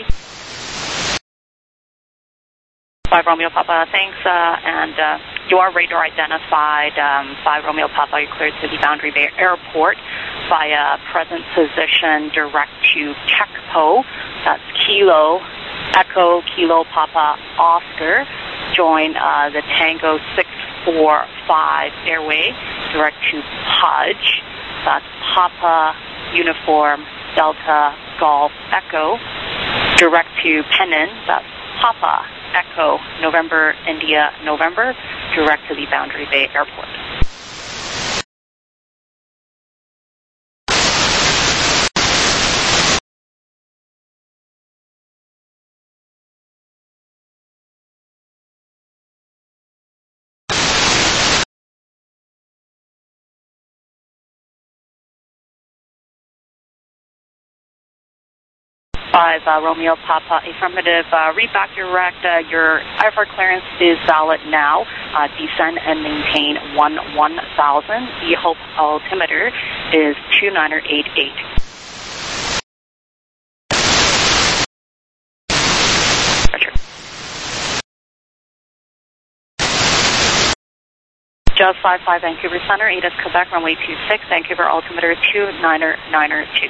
five Romeo Papa, thanks, uh, and uh, you are radar identified. Um, five Romeo Papa, you're cleared to the Boundary Bay Airport via present position direct to Kekpo. That's Kilo, Echo, Kilo, Papa, Oscar. Join uh, the Tango six four five airway direct to Pudge. That's Papa, Uniform, Delta, Golf, Echo, direct to Pennin, that's Papa, Echo, November, India, November, direct to the Boundary Bay Airport. five uh, Romeo Papa, affirmative. Uh, read back your rect. Uh, your I F R clearance is valid now. Uh, descend and maintain one one thousand. The Hope altimeter is two niner eight eight. Roger. Just five five Vancouver Center, A D A S Quebec, runway two six, Vancouver altimeter two niner niner two.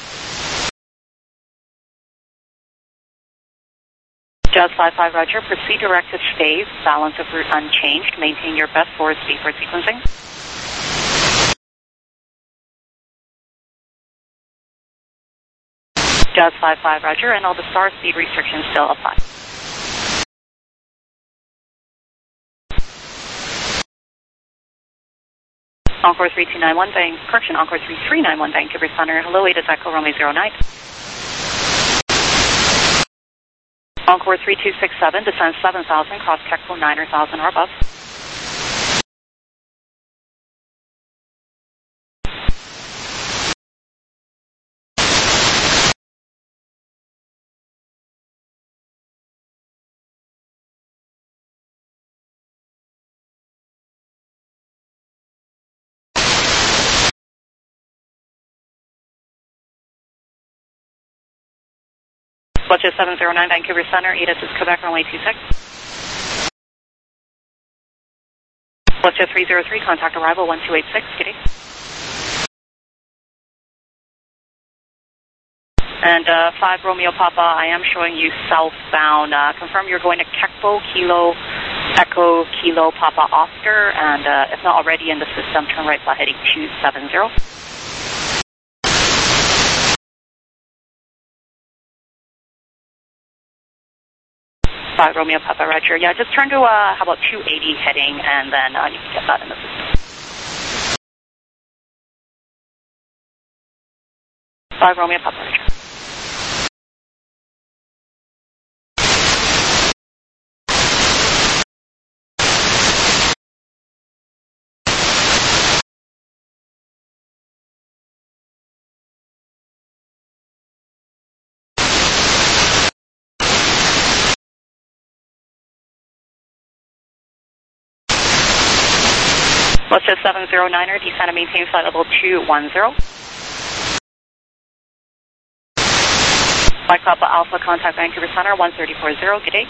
Just five five, Roger. Proceed direct to Stays. Balance of route unchanged. Maintain your best forward speed for sequencing. Just five five, Roger. And all the star speed restrictions still apply. Encore three two nine one, Van, correction, Encore three three nine one, Vancouver Center. Hello, A D A S Echo, Romeo zero nine. Encore three two six seven, descend seven thousand, cross Kekpo nine thousand or above. Fletcher seven zero nine, Vancouver Center, A D A S is Quebec, runway two six. Fletcher three zero three, contact arrival one two eight six, good day. And uh, five Romeo Papa, I am showing you southbound. Uh, confirm you're going to Kekpo Kilo Echo Kilo Papa Oscar, and uh, if not already in the system, turn right flat heading two seven zero. five Romeo Papa, Roger. Yeah, just turn to, uh, how about two eighty heading, and then uh, you can get that in the system. five Romeo Papa, Roger. Let's just seven zero niner, descend and maintain flight level two one zero. Mike Papa Alpha, contact Vancouver Center, one three four zero, good day.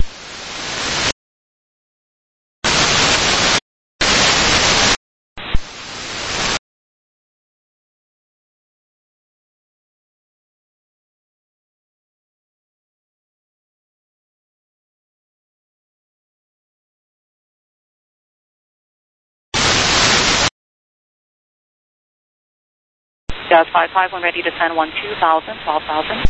Jazz five five, when ready to send one two thousand, twelve thousand.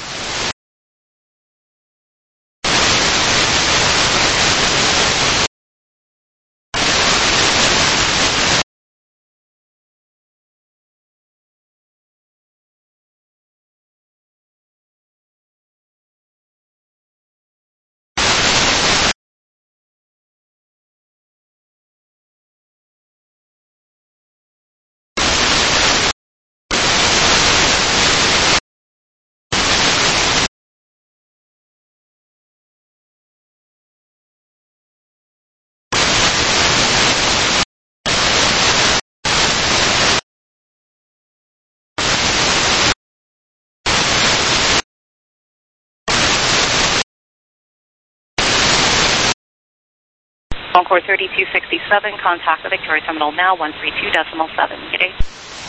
Concord thirty-two sixty-seven, contact the Victoria Terminal now, one three two decimal seven, good day.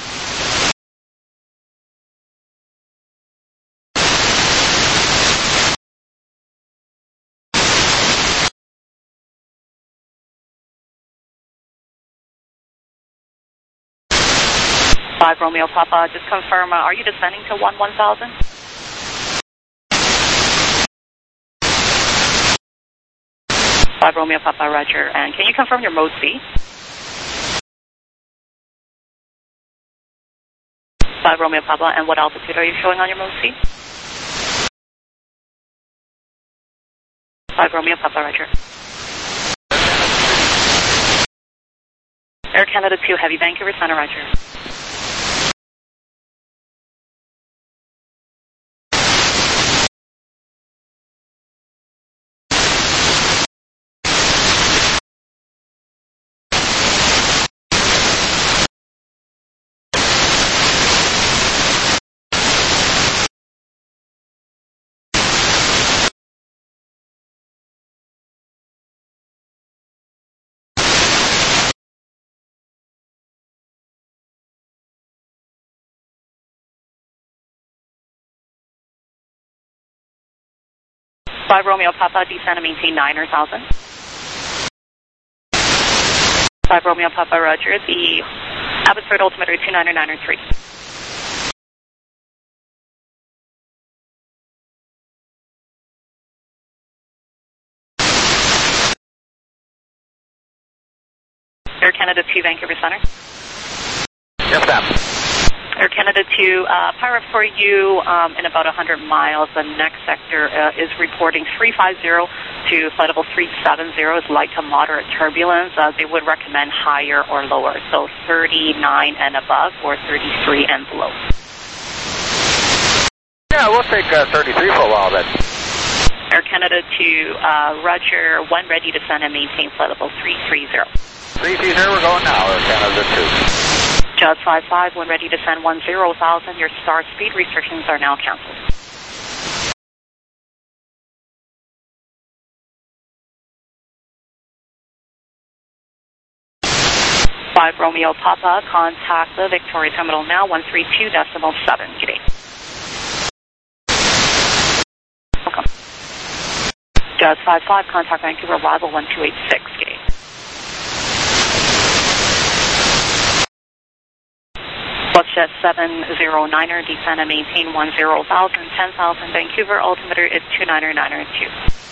five Romeo Papa, just confirm, uh, are you descending to one one thousand? five Romeo Papa, Roger, and can you confirm your mode C? five Romeo Papa, and what altitude are you showing on your mode C? five Romeo Papa, Roger. Air Canada two, Heavy, Vancouver Center, Roger. five Romeo Papa, descend and maintain nine thousand. five Romeo Papa, Roger, the Abbotsford altimeter two nine nine three. Air Canada two, Vancouver Center. Yes, ma'am. Air Canada two, uh, pirate for you um, in about one hundred miles. The next sector uh, is reporting three five zero to flight level three seven zero is light to moderate turbulence. Uh, they would recommend higher or lower, so thirty-nine and above or thirty-three and below. Yeah, we'll take uh, thirty-three for a while then. Air Canada two, uh, Roger, when ready to send and maintain flight level three three zero. three three zero, we're going now, Air Canada two. Jazz five five, when ready to send one zero thousand, your star speed restrictions are now canceled. five Romeo Papa, contact the Victoria Terminal now, one three two decimal seven, good day. Jazz five five, contact Vancouver, arrival one two eight six, gate. Jet seven zero niner, descend and maintain one zero thousand, ten thousand, Vancouver, altimeter is two niner niner two.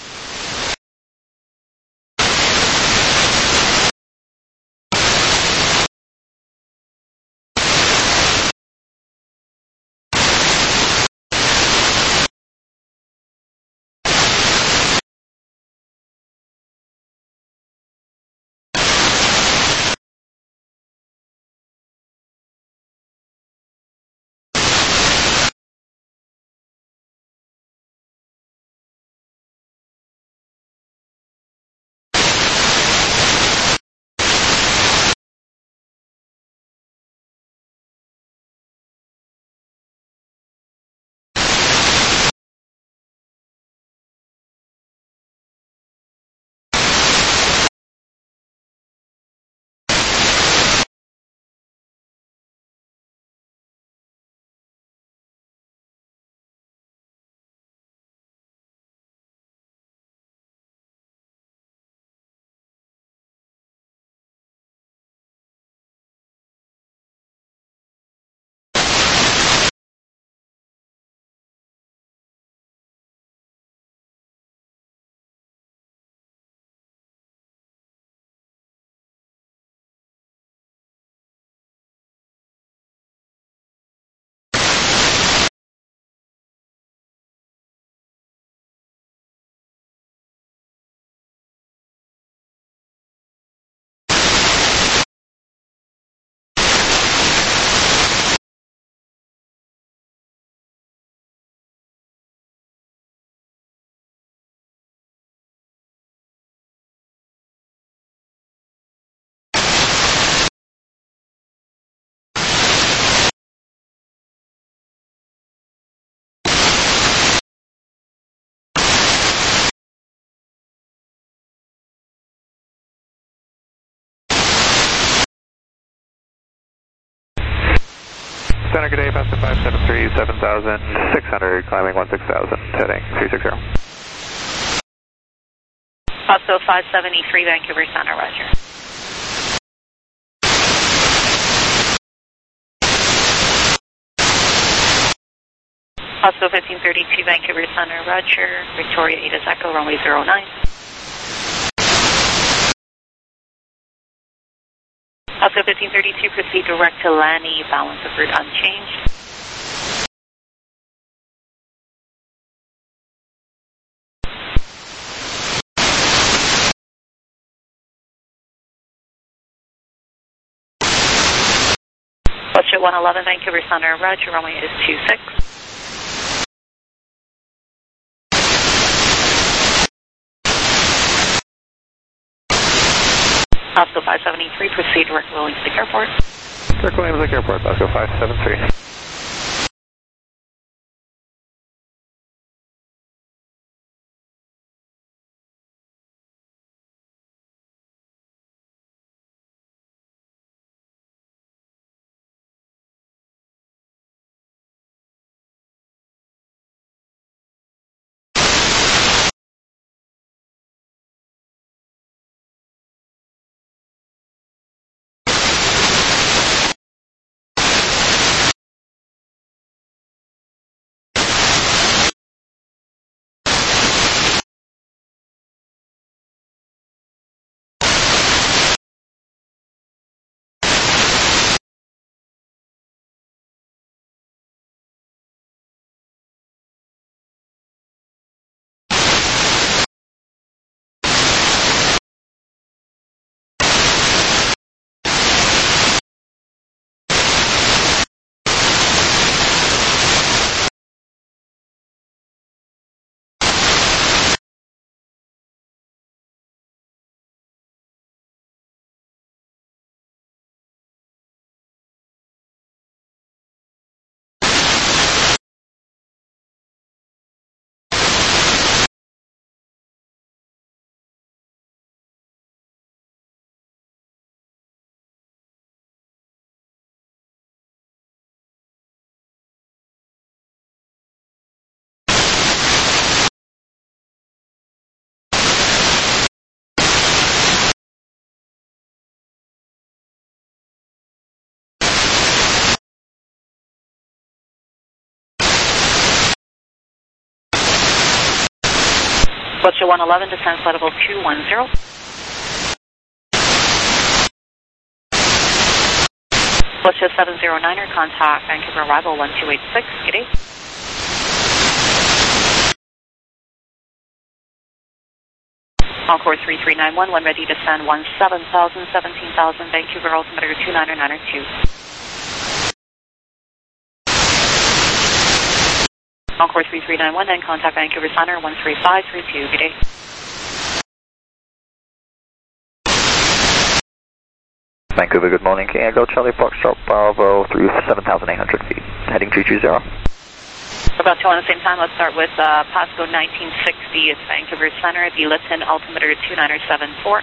Center, good day, Pastor five seven three, seven thousand six hundred, climbing one six thousand, heading three six zero. Also five seventy-three, Vancouver Center, roger. Also fifteen thirty-two, Vancouver Center, roger. Victoria eight is Echo, runway zero nine. Also fifteen thirty-two, proceed direct to Lanny, balance of route unchanged. Budget one eleven, Vancouver Center, roger, runway is two six. Osco five seventy-three, proceed direct to Williams Lake Airport. Direct Williams Lake Airport, Osco five seven three. Fletcher one eleven, descend flight level two one zero. Fletcher seven zero niner, contact Vancouver arrival one two eight six, good day. Encore three three nine one, when ready, descend one seven thousand, seventeen thousand, Vancouver altimeter two niner niner two. Encore three three nine one, then contact Vancouver Center one three five three two, good day. Vancouver, good morning. Can I go Charlie Foxtrot Bravo through seven thousand eight hundred feet, heading three two zero. About two on the same time, let's start with uh, Pasco nineteen sixty, it's Vancouver Center, the Lytton altimeter two niner seven four.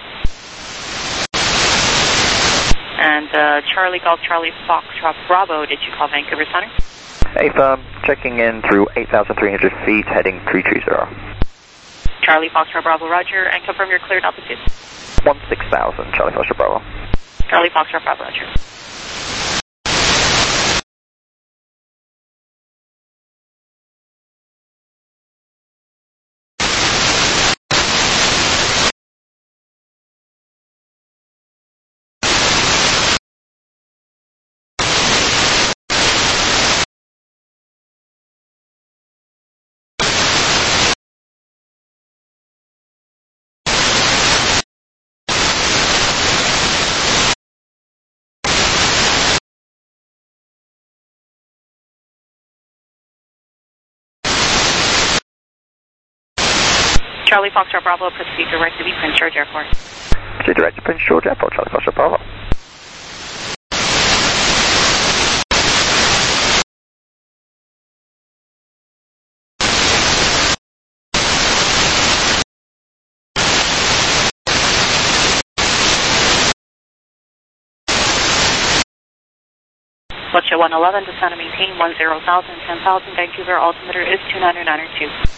And uh, Charlie Golf Charlie Foxtrot Bravo, did you call Vancouver Center? Hey firm, checking in through eight thousand three hundred feet, heading three two zero. Charlie Foxtrot Bravo, roger, and confirm your cleared altitude. one six thousand, Charlie Foxtrot Bravo. Charlie Foxtrot Bravo, roger. Charlie Foxtrot Bravo, proceed direct to the Prince George Airport. Proceed direct to Prince George Airport, Charlie Foxtrot Bravo. Fletcher one eleven, descend and maintain one zero thousand, ten thousand, Vancouver altimeter is two niner niner two.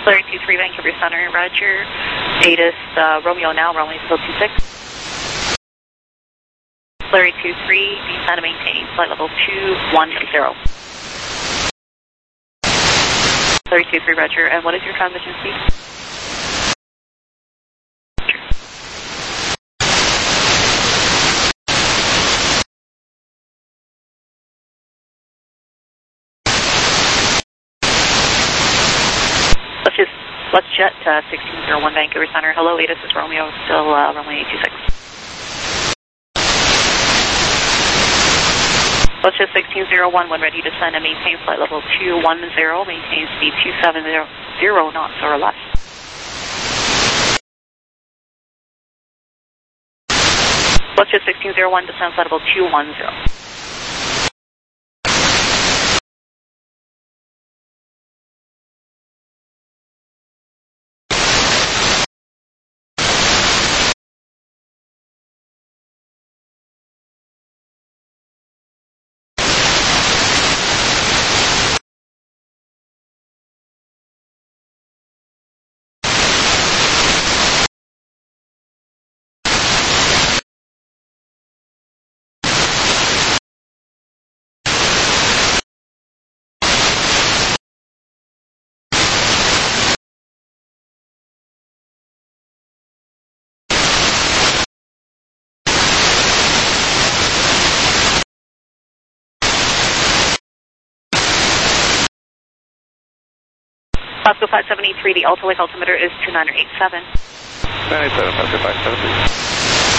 Larry two three, Vancouver Center, Roger. Status, uh, Romeo now, runway still two six. Larry two three, descend and maintain, flight level two one zero. Larry two three, Roger, and what is your transmission speed? Let's just, let's jet uh, sixteen oh one Vancouver Center. Hello, A, this is Romeo, still uh, runway two six. Let's just sixteen oh one when ready to descend and maintain flight level two one zero, maintain speed two seven zero knots or less. Let's just sixteen oh one, descend flight level two one zero. Pasco five seven eight three, the Alta Lake altimeter is two nine eight seven. nine eight seven, Pasco five seven three.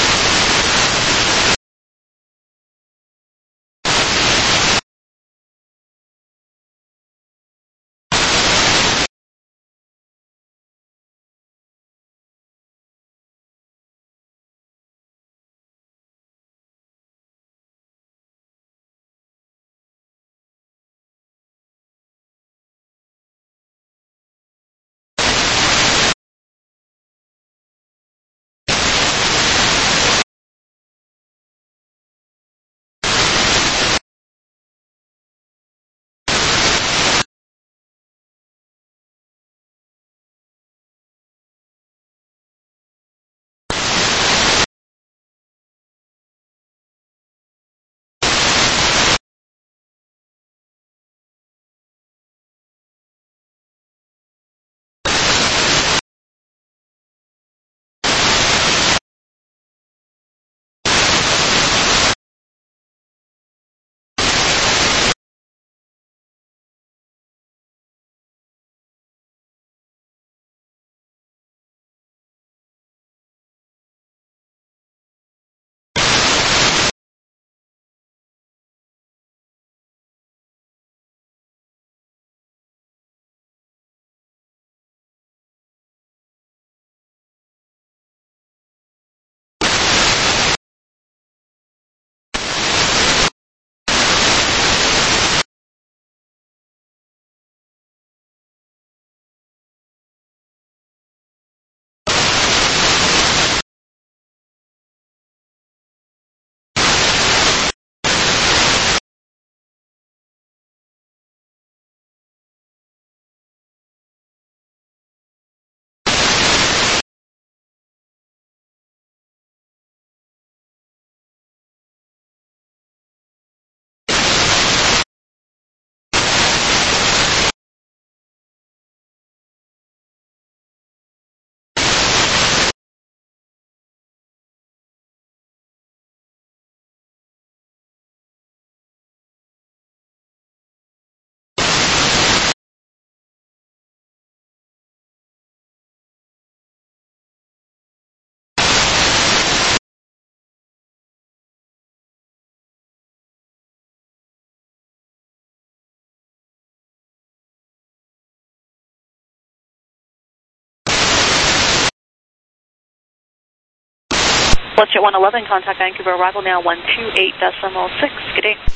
Let's jet one eleven, contact Vancouver, arrival now one two eight decimal six. Good day.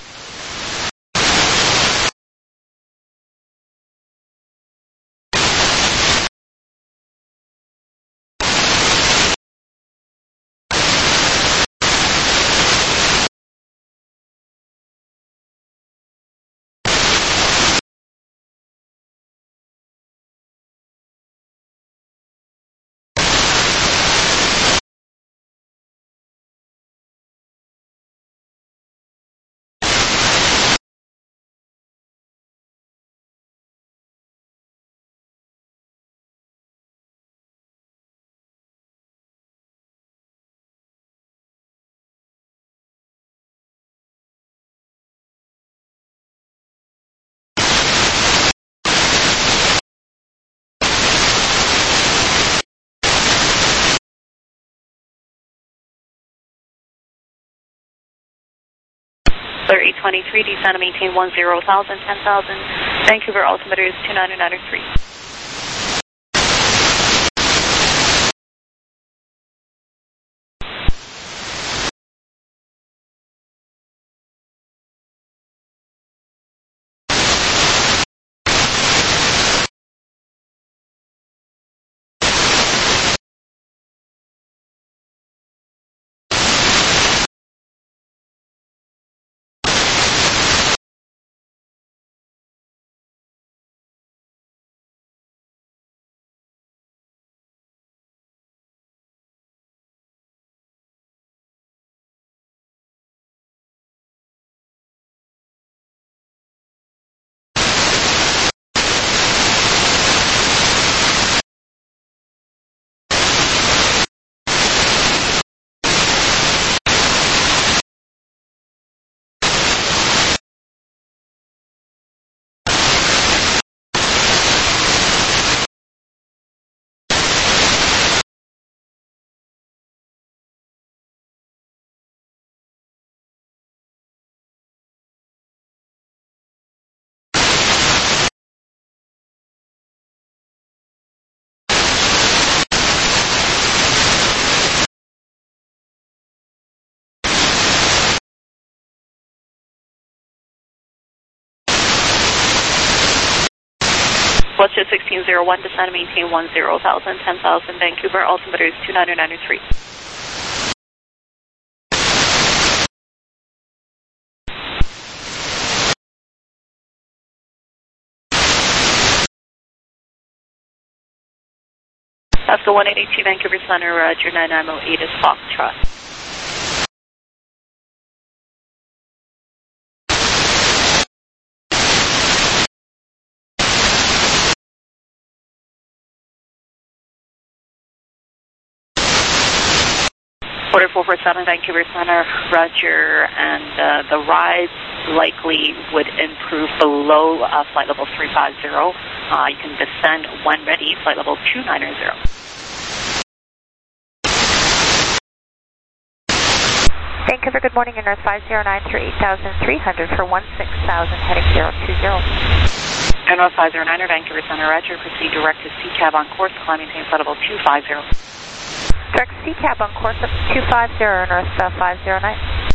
Clear eight twenty-three, descend and maintain one zero thousand, ten thousand. Vancouver altimeter is two nine nine three. Westjet sixteen zero one, descend and maintain one zero thousand, ten thousand. Vancouver altimeter is two nine nine three. Oscar one eight eight two, Vancouver Center, Roger, nine nine zero eight is Foxtrot. Order four four seven, Vancouver Center, Roger, and uh, the rise likely would improve below uh, flight level three five zero. Uh, you can descend when ready, flight level two nine zero. Vancouver, good morning, in North five zero nine through eight thousand three hundred for one six thousand, heading zero two zero. Air North five zero nine, Vancouver Center, Roger, proceed direct to C CAB on course, climb maintain flight level two five zero. Direct C CAB on course up to two five zero, North uh, five zero nine.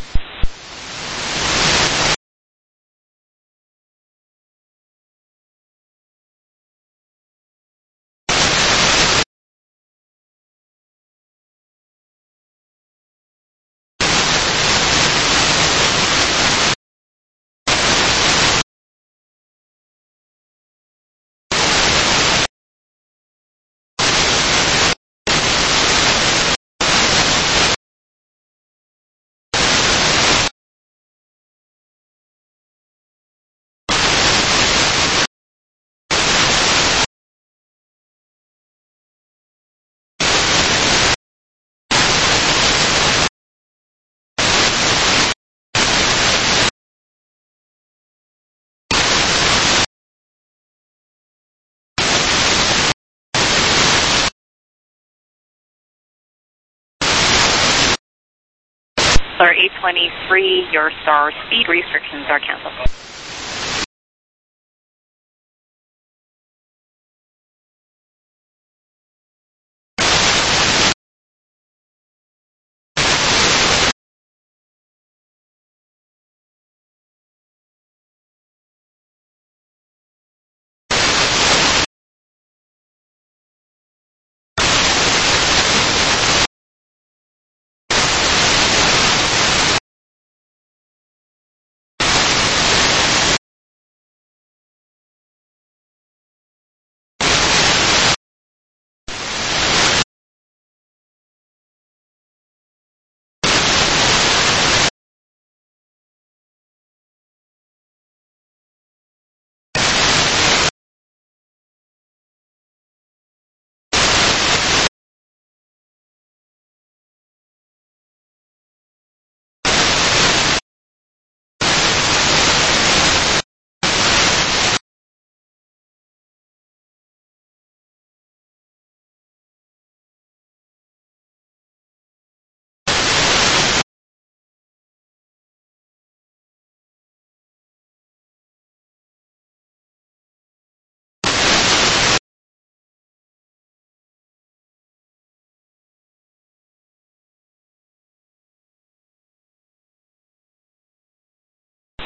Star eight twenty-three, your star speed restrictions are canceled.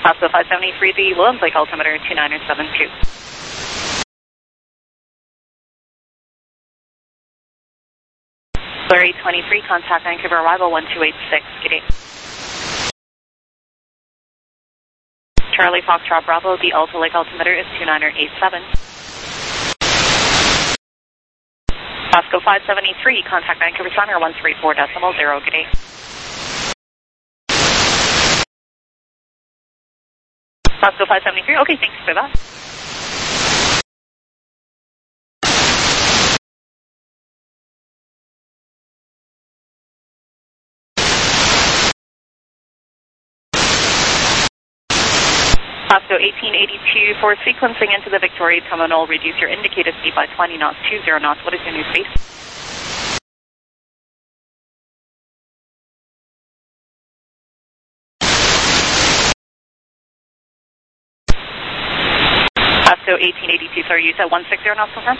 Pasco five seventy-three, the Williams Lake altimeter two nine seven two. Clear eight twenty-three, contact Vancouver arrival one two eight six, good day. Charlie Foxtrot Bravo, the Alta Lake altimeter is two nine eight seven. Pasco five seventy-three, contact Vancouver Center one three four decimal zero, good day. Pasco five seventy-three, okay, thanks for that. Pasco eighteen eighty-two, for sequencing into the Victoria Terminal, reduce your indicated speed by twenty knots, two zero knots. What is your new speed? Pasco eighteen eighty-two, sorry, you said one sixty knots, confirm?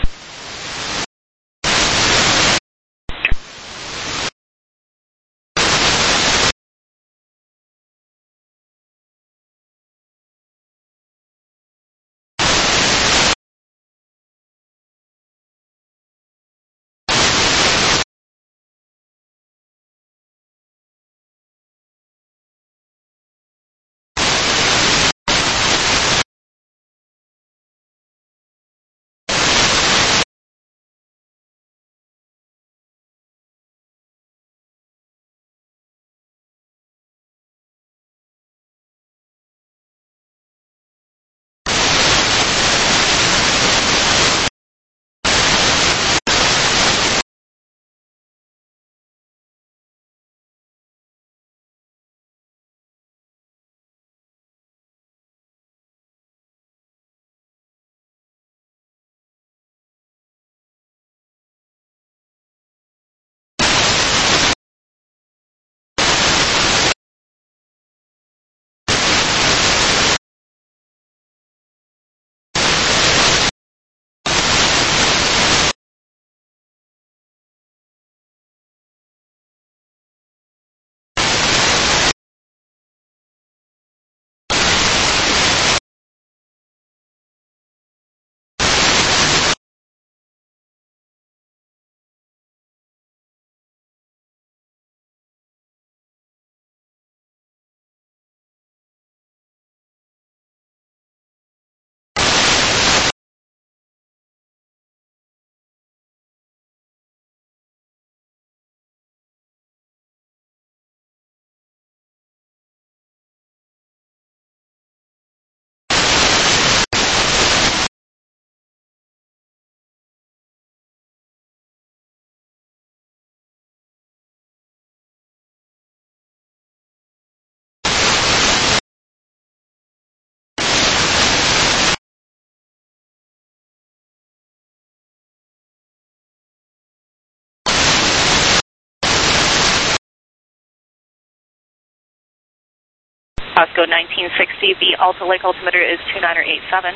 Pasco nineteen sixty, the Alta Lake altimeter is two nine eight seven.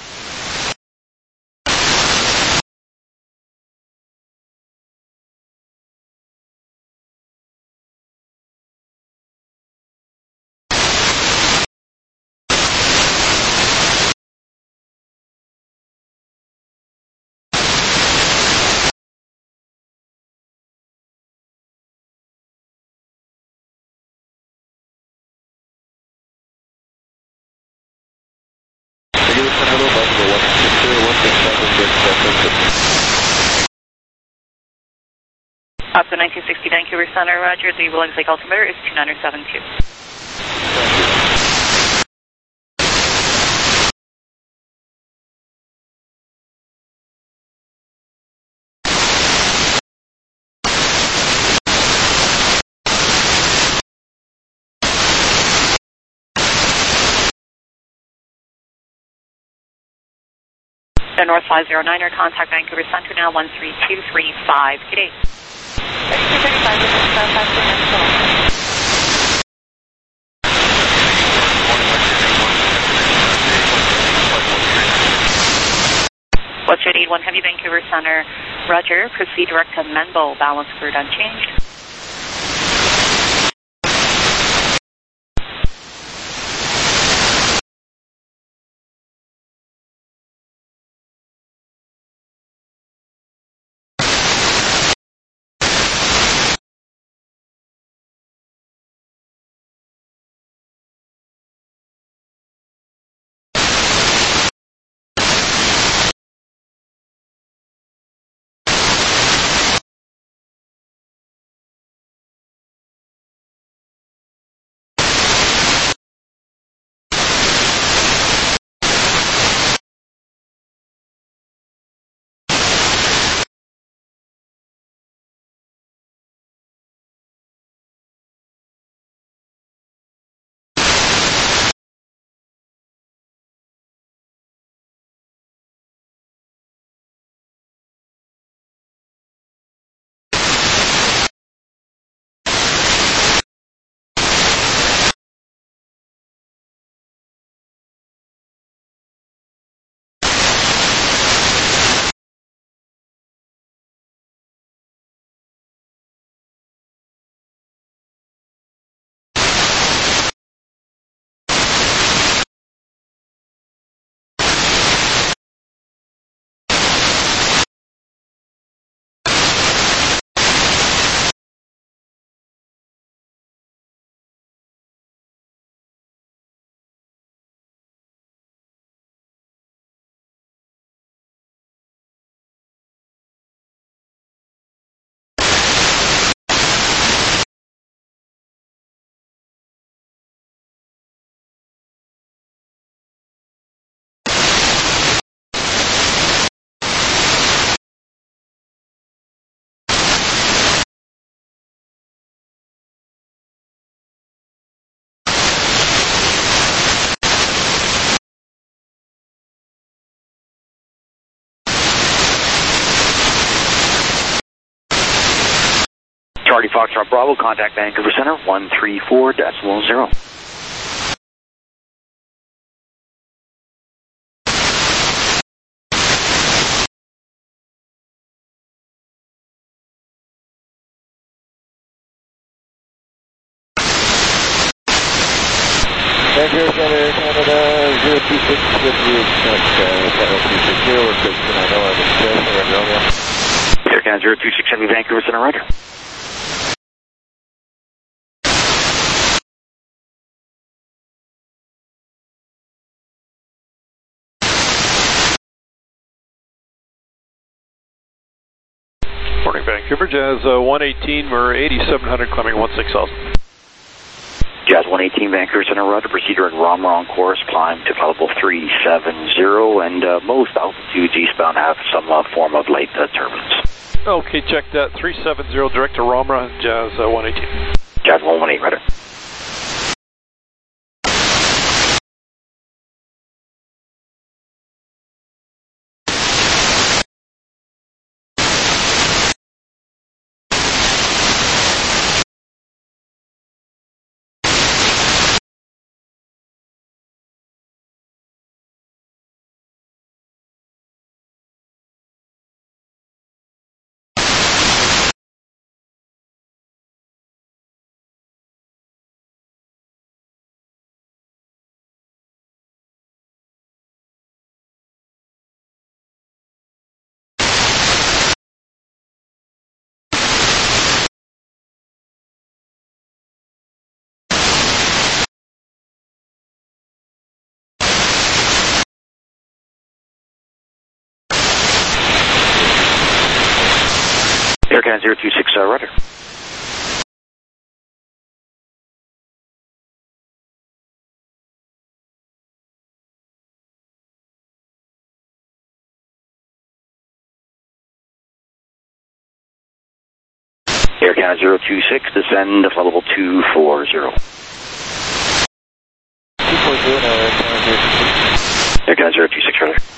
Pasco nineteen sixty, Vancouver Center, roger, the Williams Lake altimeter is two nine seven two. The North five zero niner, contact Vancouver Center now one three two three five. Good day. thirty-two thirty-five, this is uh, five two nine. Western eight one Heavy, Vancouver Center, roger. Proceed direct to Menbo, balance crude unchanged. Charlie Foxtrot Bravo, contact Vancouver Center, one three four decimal zero. Vancouver Center, Canada, zero two six with you, Channel two six zero, or six nine zero, I'm in Chelsea, and Romeo. Air Canada zero two six seven, Vancouver Center, roger. Morning, Vancouver, Jazz uh, one eighteen, we're eighty-seven hundred, climbing one six thousand. Jazz one eighteen, Vancouver Center, roger. Procedure at Rommer on course, climb to level three seven zero, and uh, most altitudes eastbound have some uh, form of light uh, turbulence. Okay, check that, three seven zero, direct to Rommer, Jazz uh, one eighteen. Jazz one one eight, roger. Air Canada zero two six, uh, roger. Air Canada zero two six, descend to level two four zero. two four zero, now Air Canada zero two six. Air Canada zero two six, roger.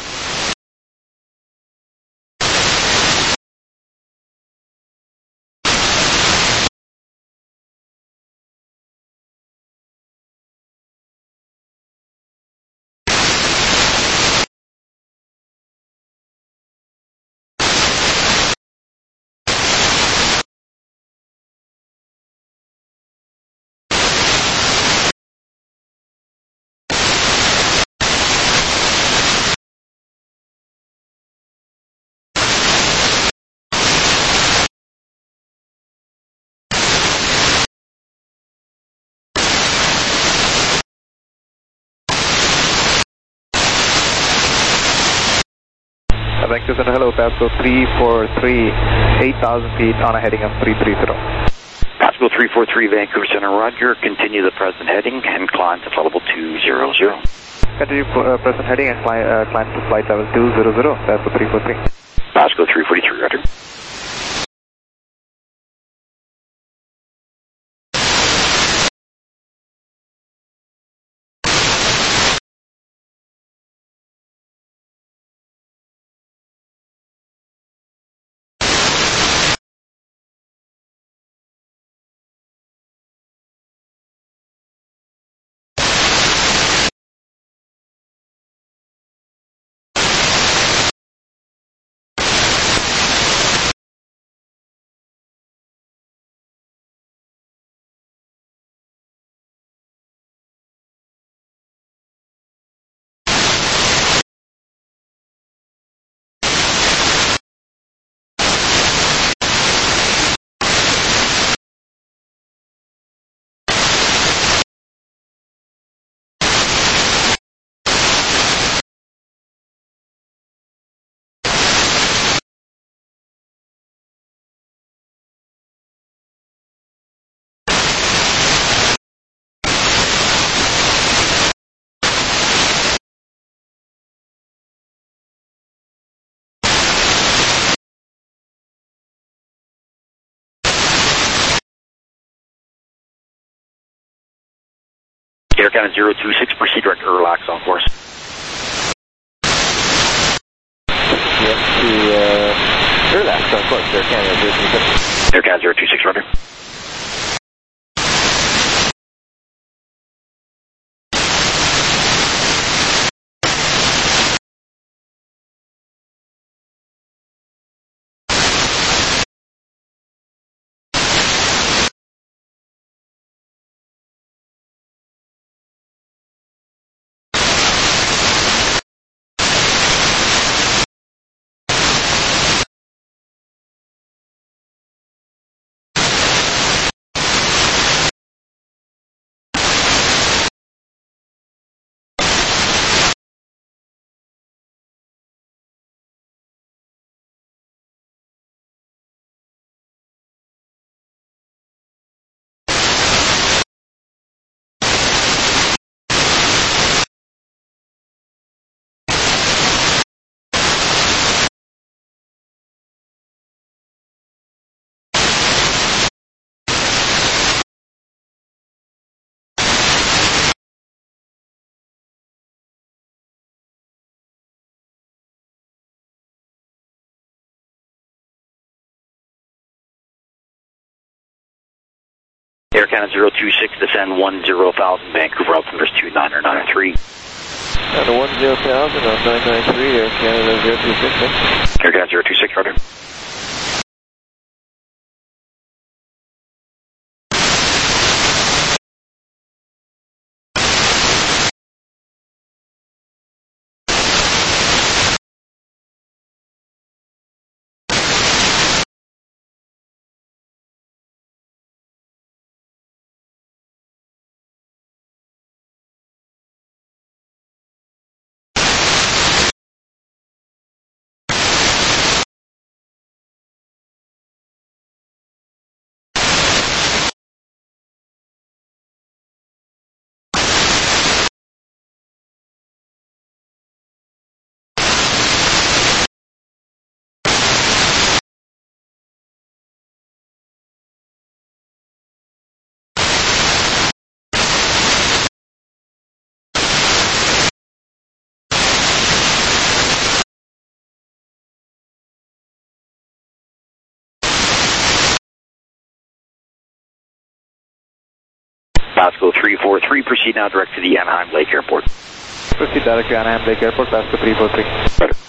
Vancouver Center, hello, Pasco three four three, eight thousand feet on a heading of three three zero. Pasco three four three, Vancouver Center, roger. Continue the present heading and climb to level two zero zero. Continue uh, present heading and climb, uh, climb to flight level two zero zero, Pasco three four three. Pasco three forty-three, roger. Air Canada zero two six, proceed direct to Erlax on course. Yes, to uh, Erlax, Southwest, Air Canada zero two six. Air Canada zero two six, roger. Air Canada zero two six, descend one zero thousand, Vancouver, altimeter two nine nine three. And one zero thousand on nine nine three, Air Canada zero two six. Air Canada zero two six, roger. Pasco three four three, proceed now direct to the Anaheim Lake Airport. Proceed direct to Anaheim Lake Airport, Pasco three four three. Better.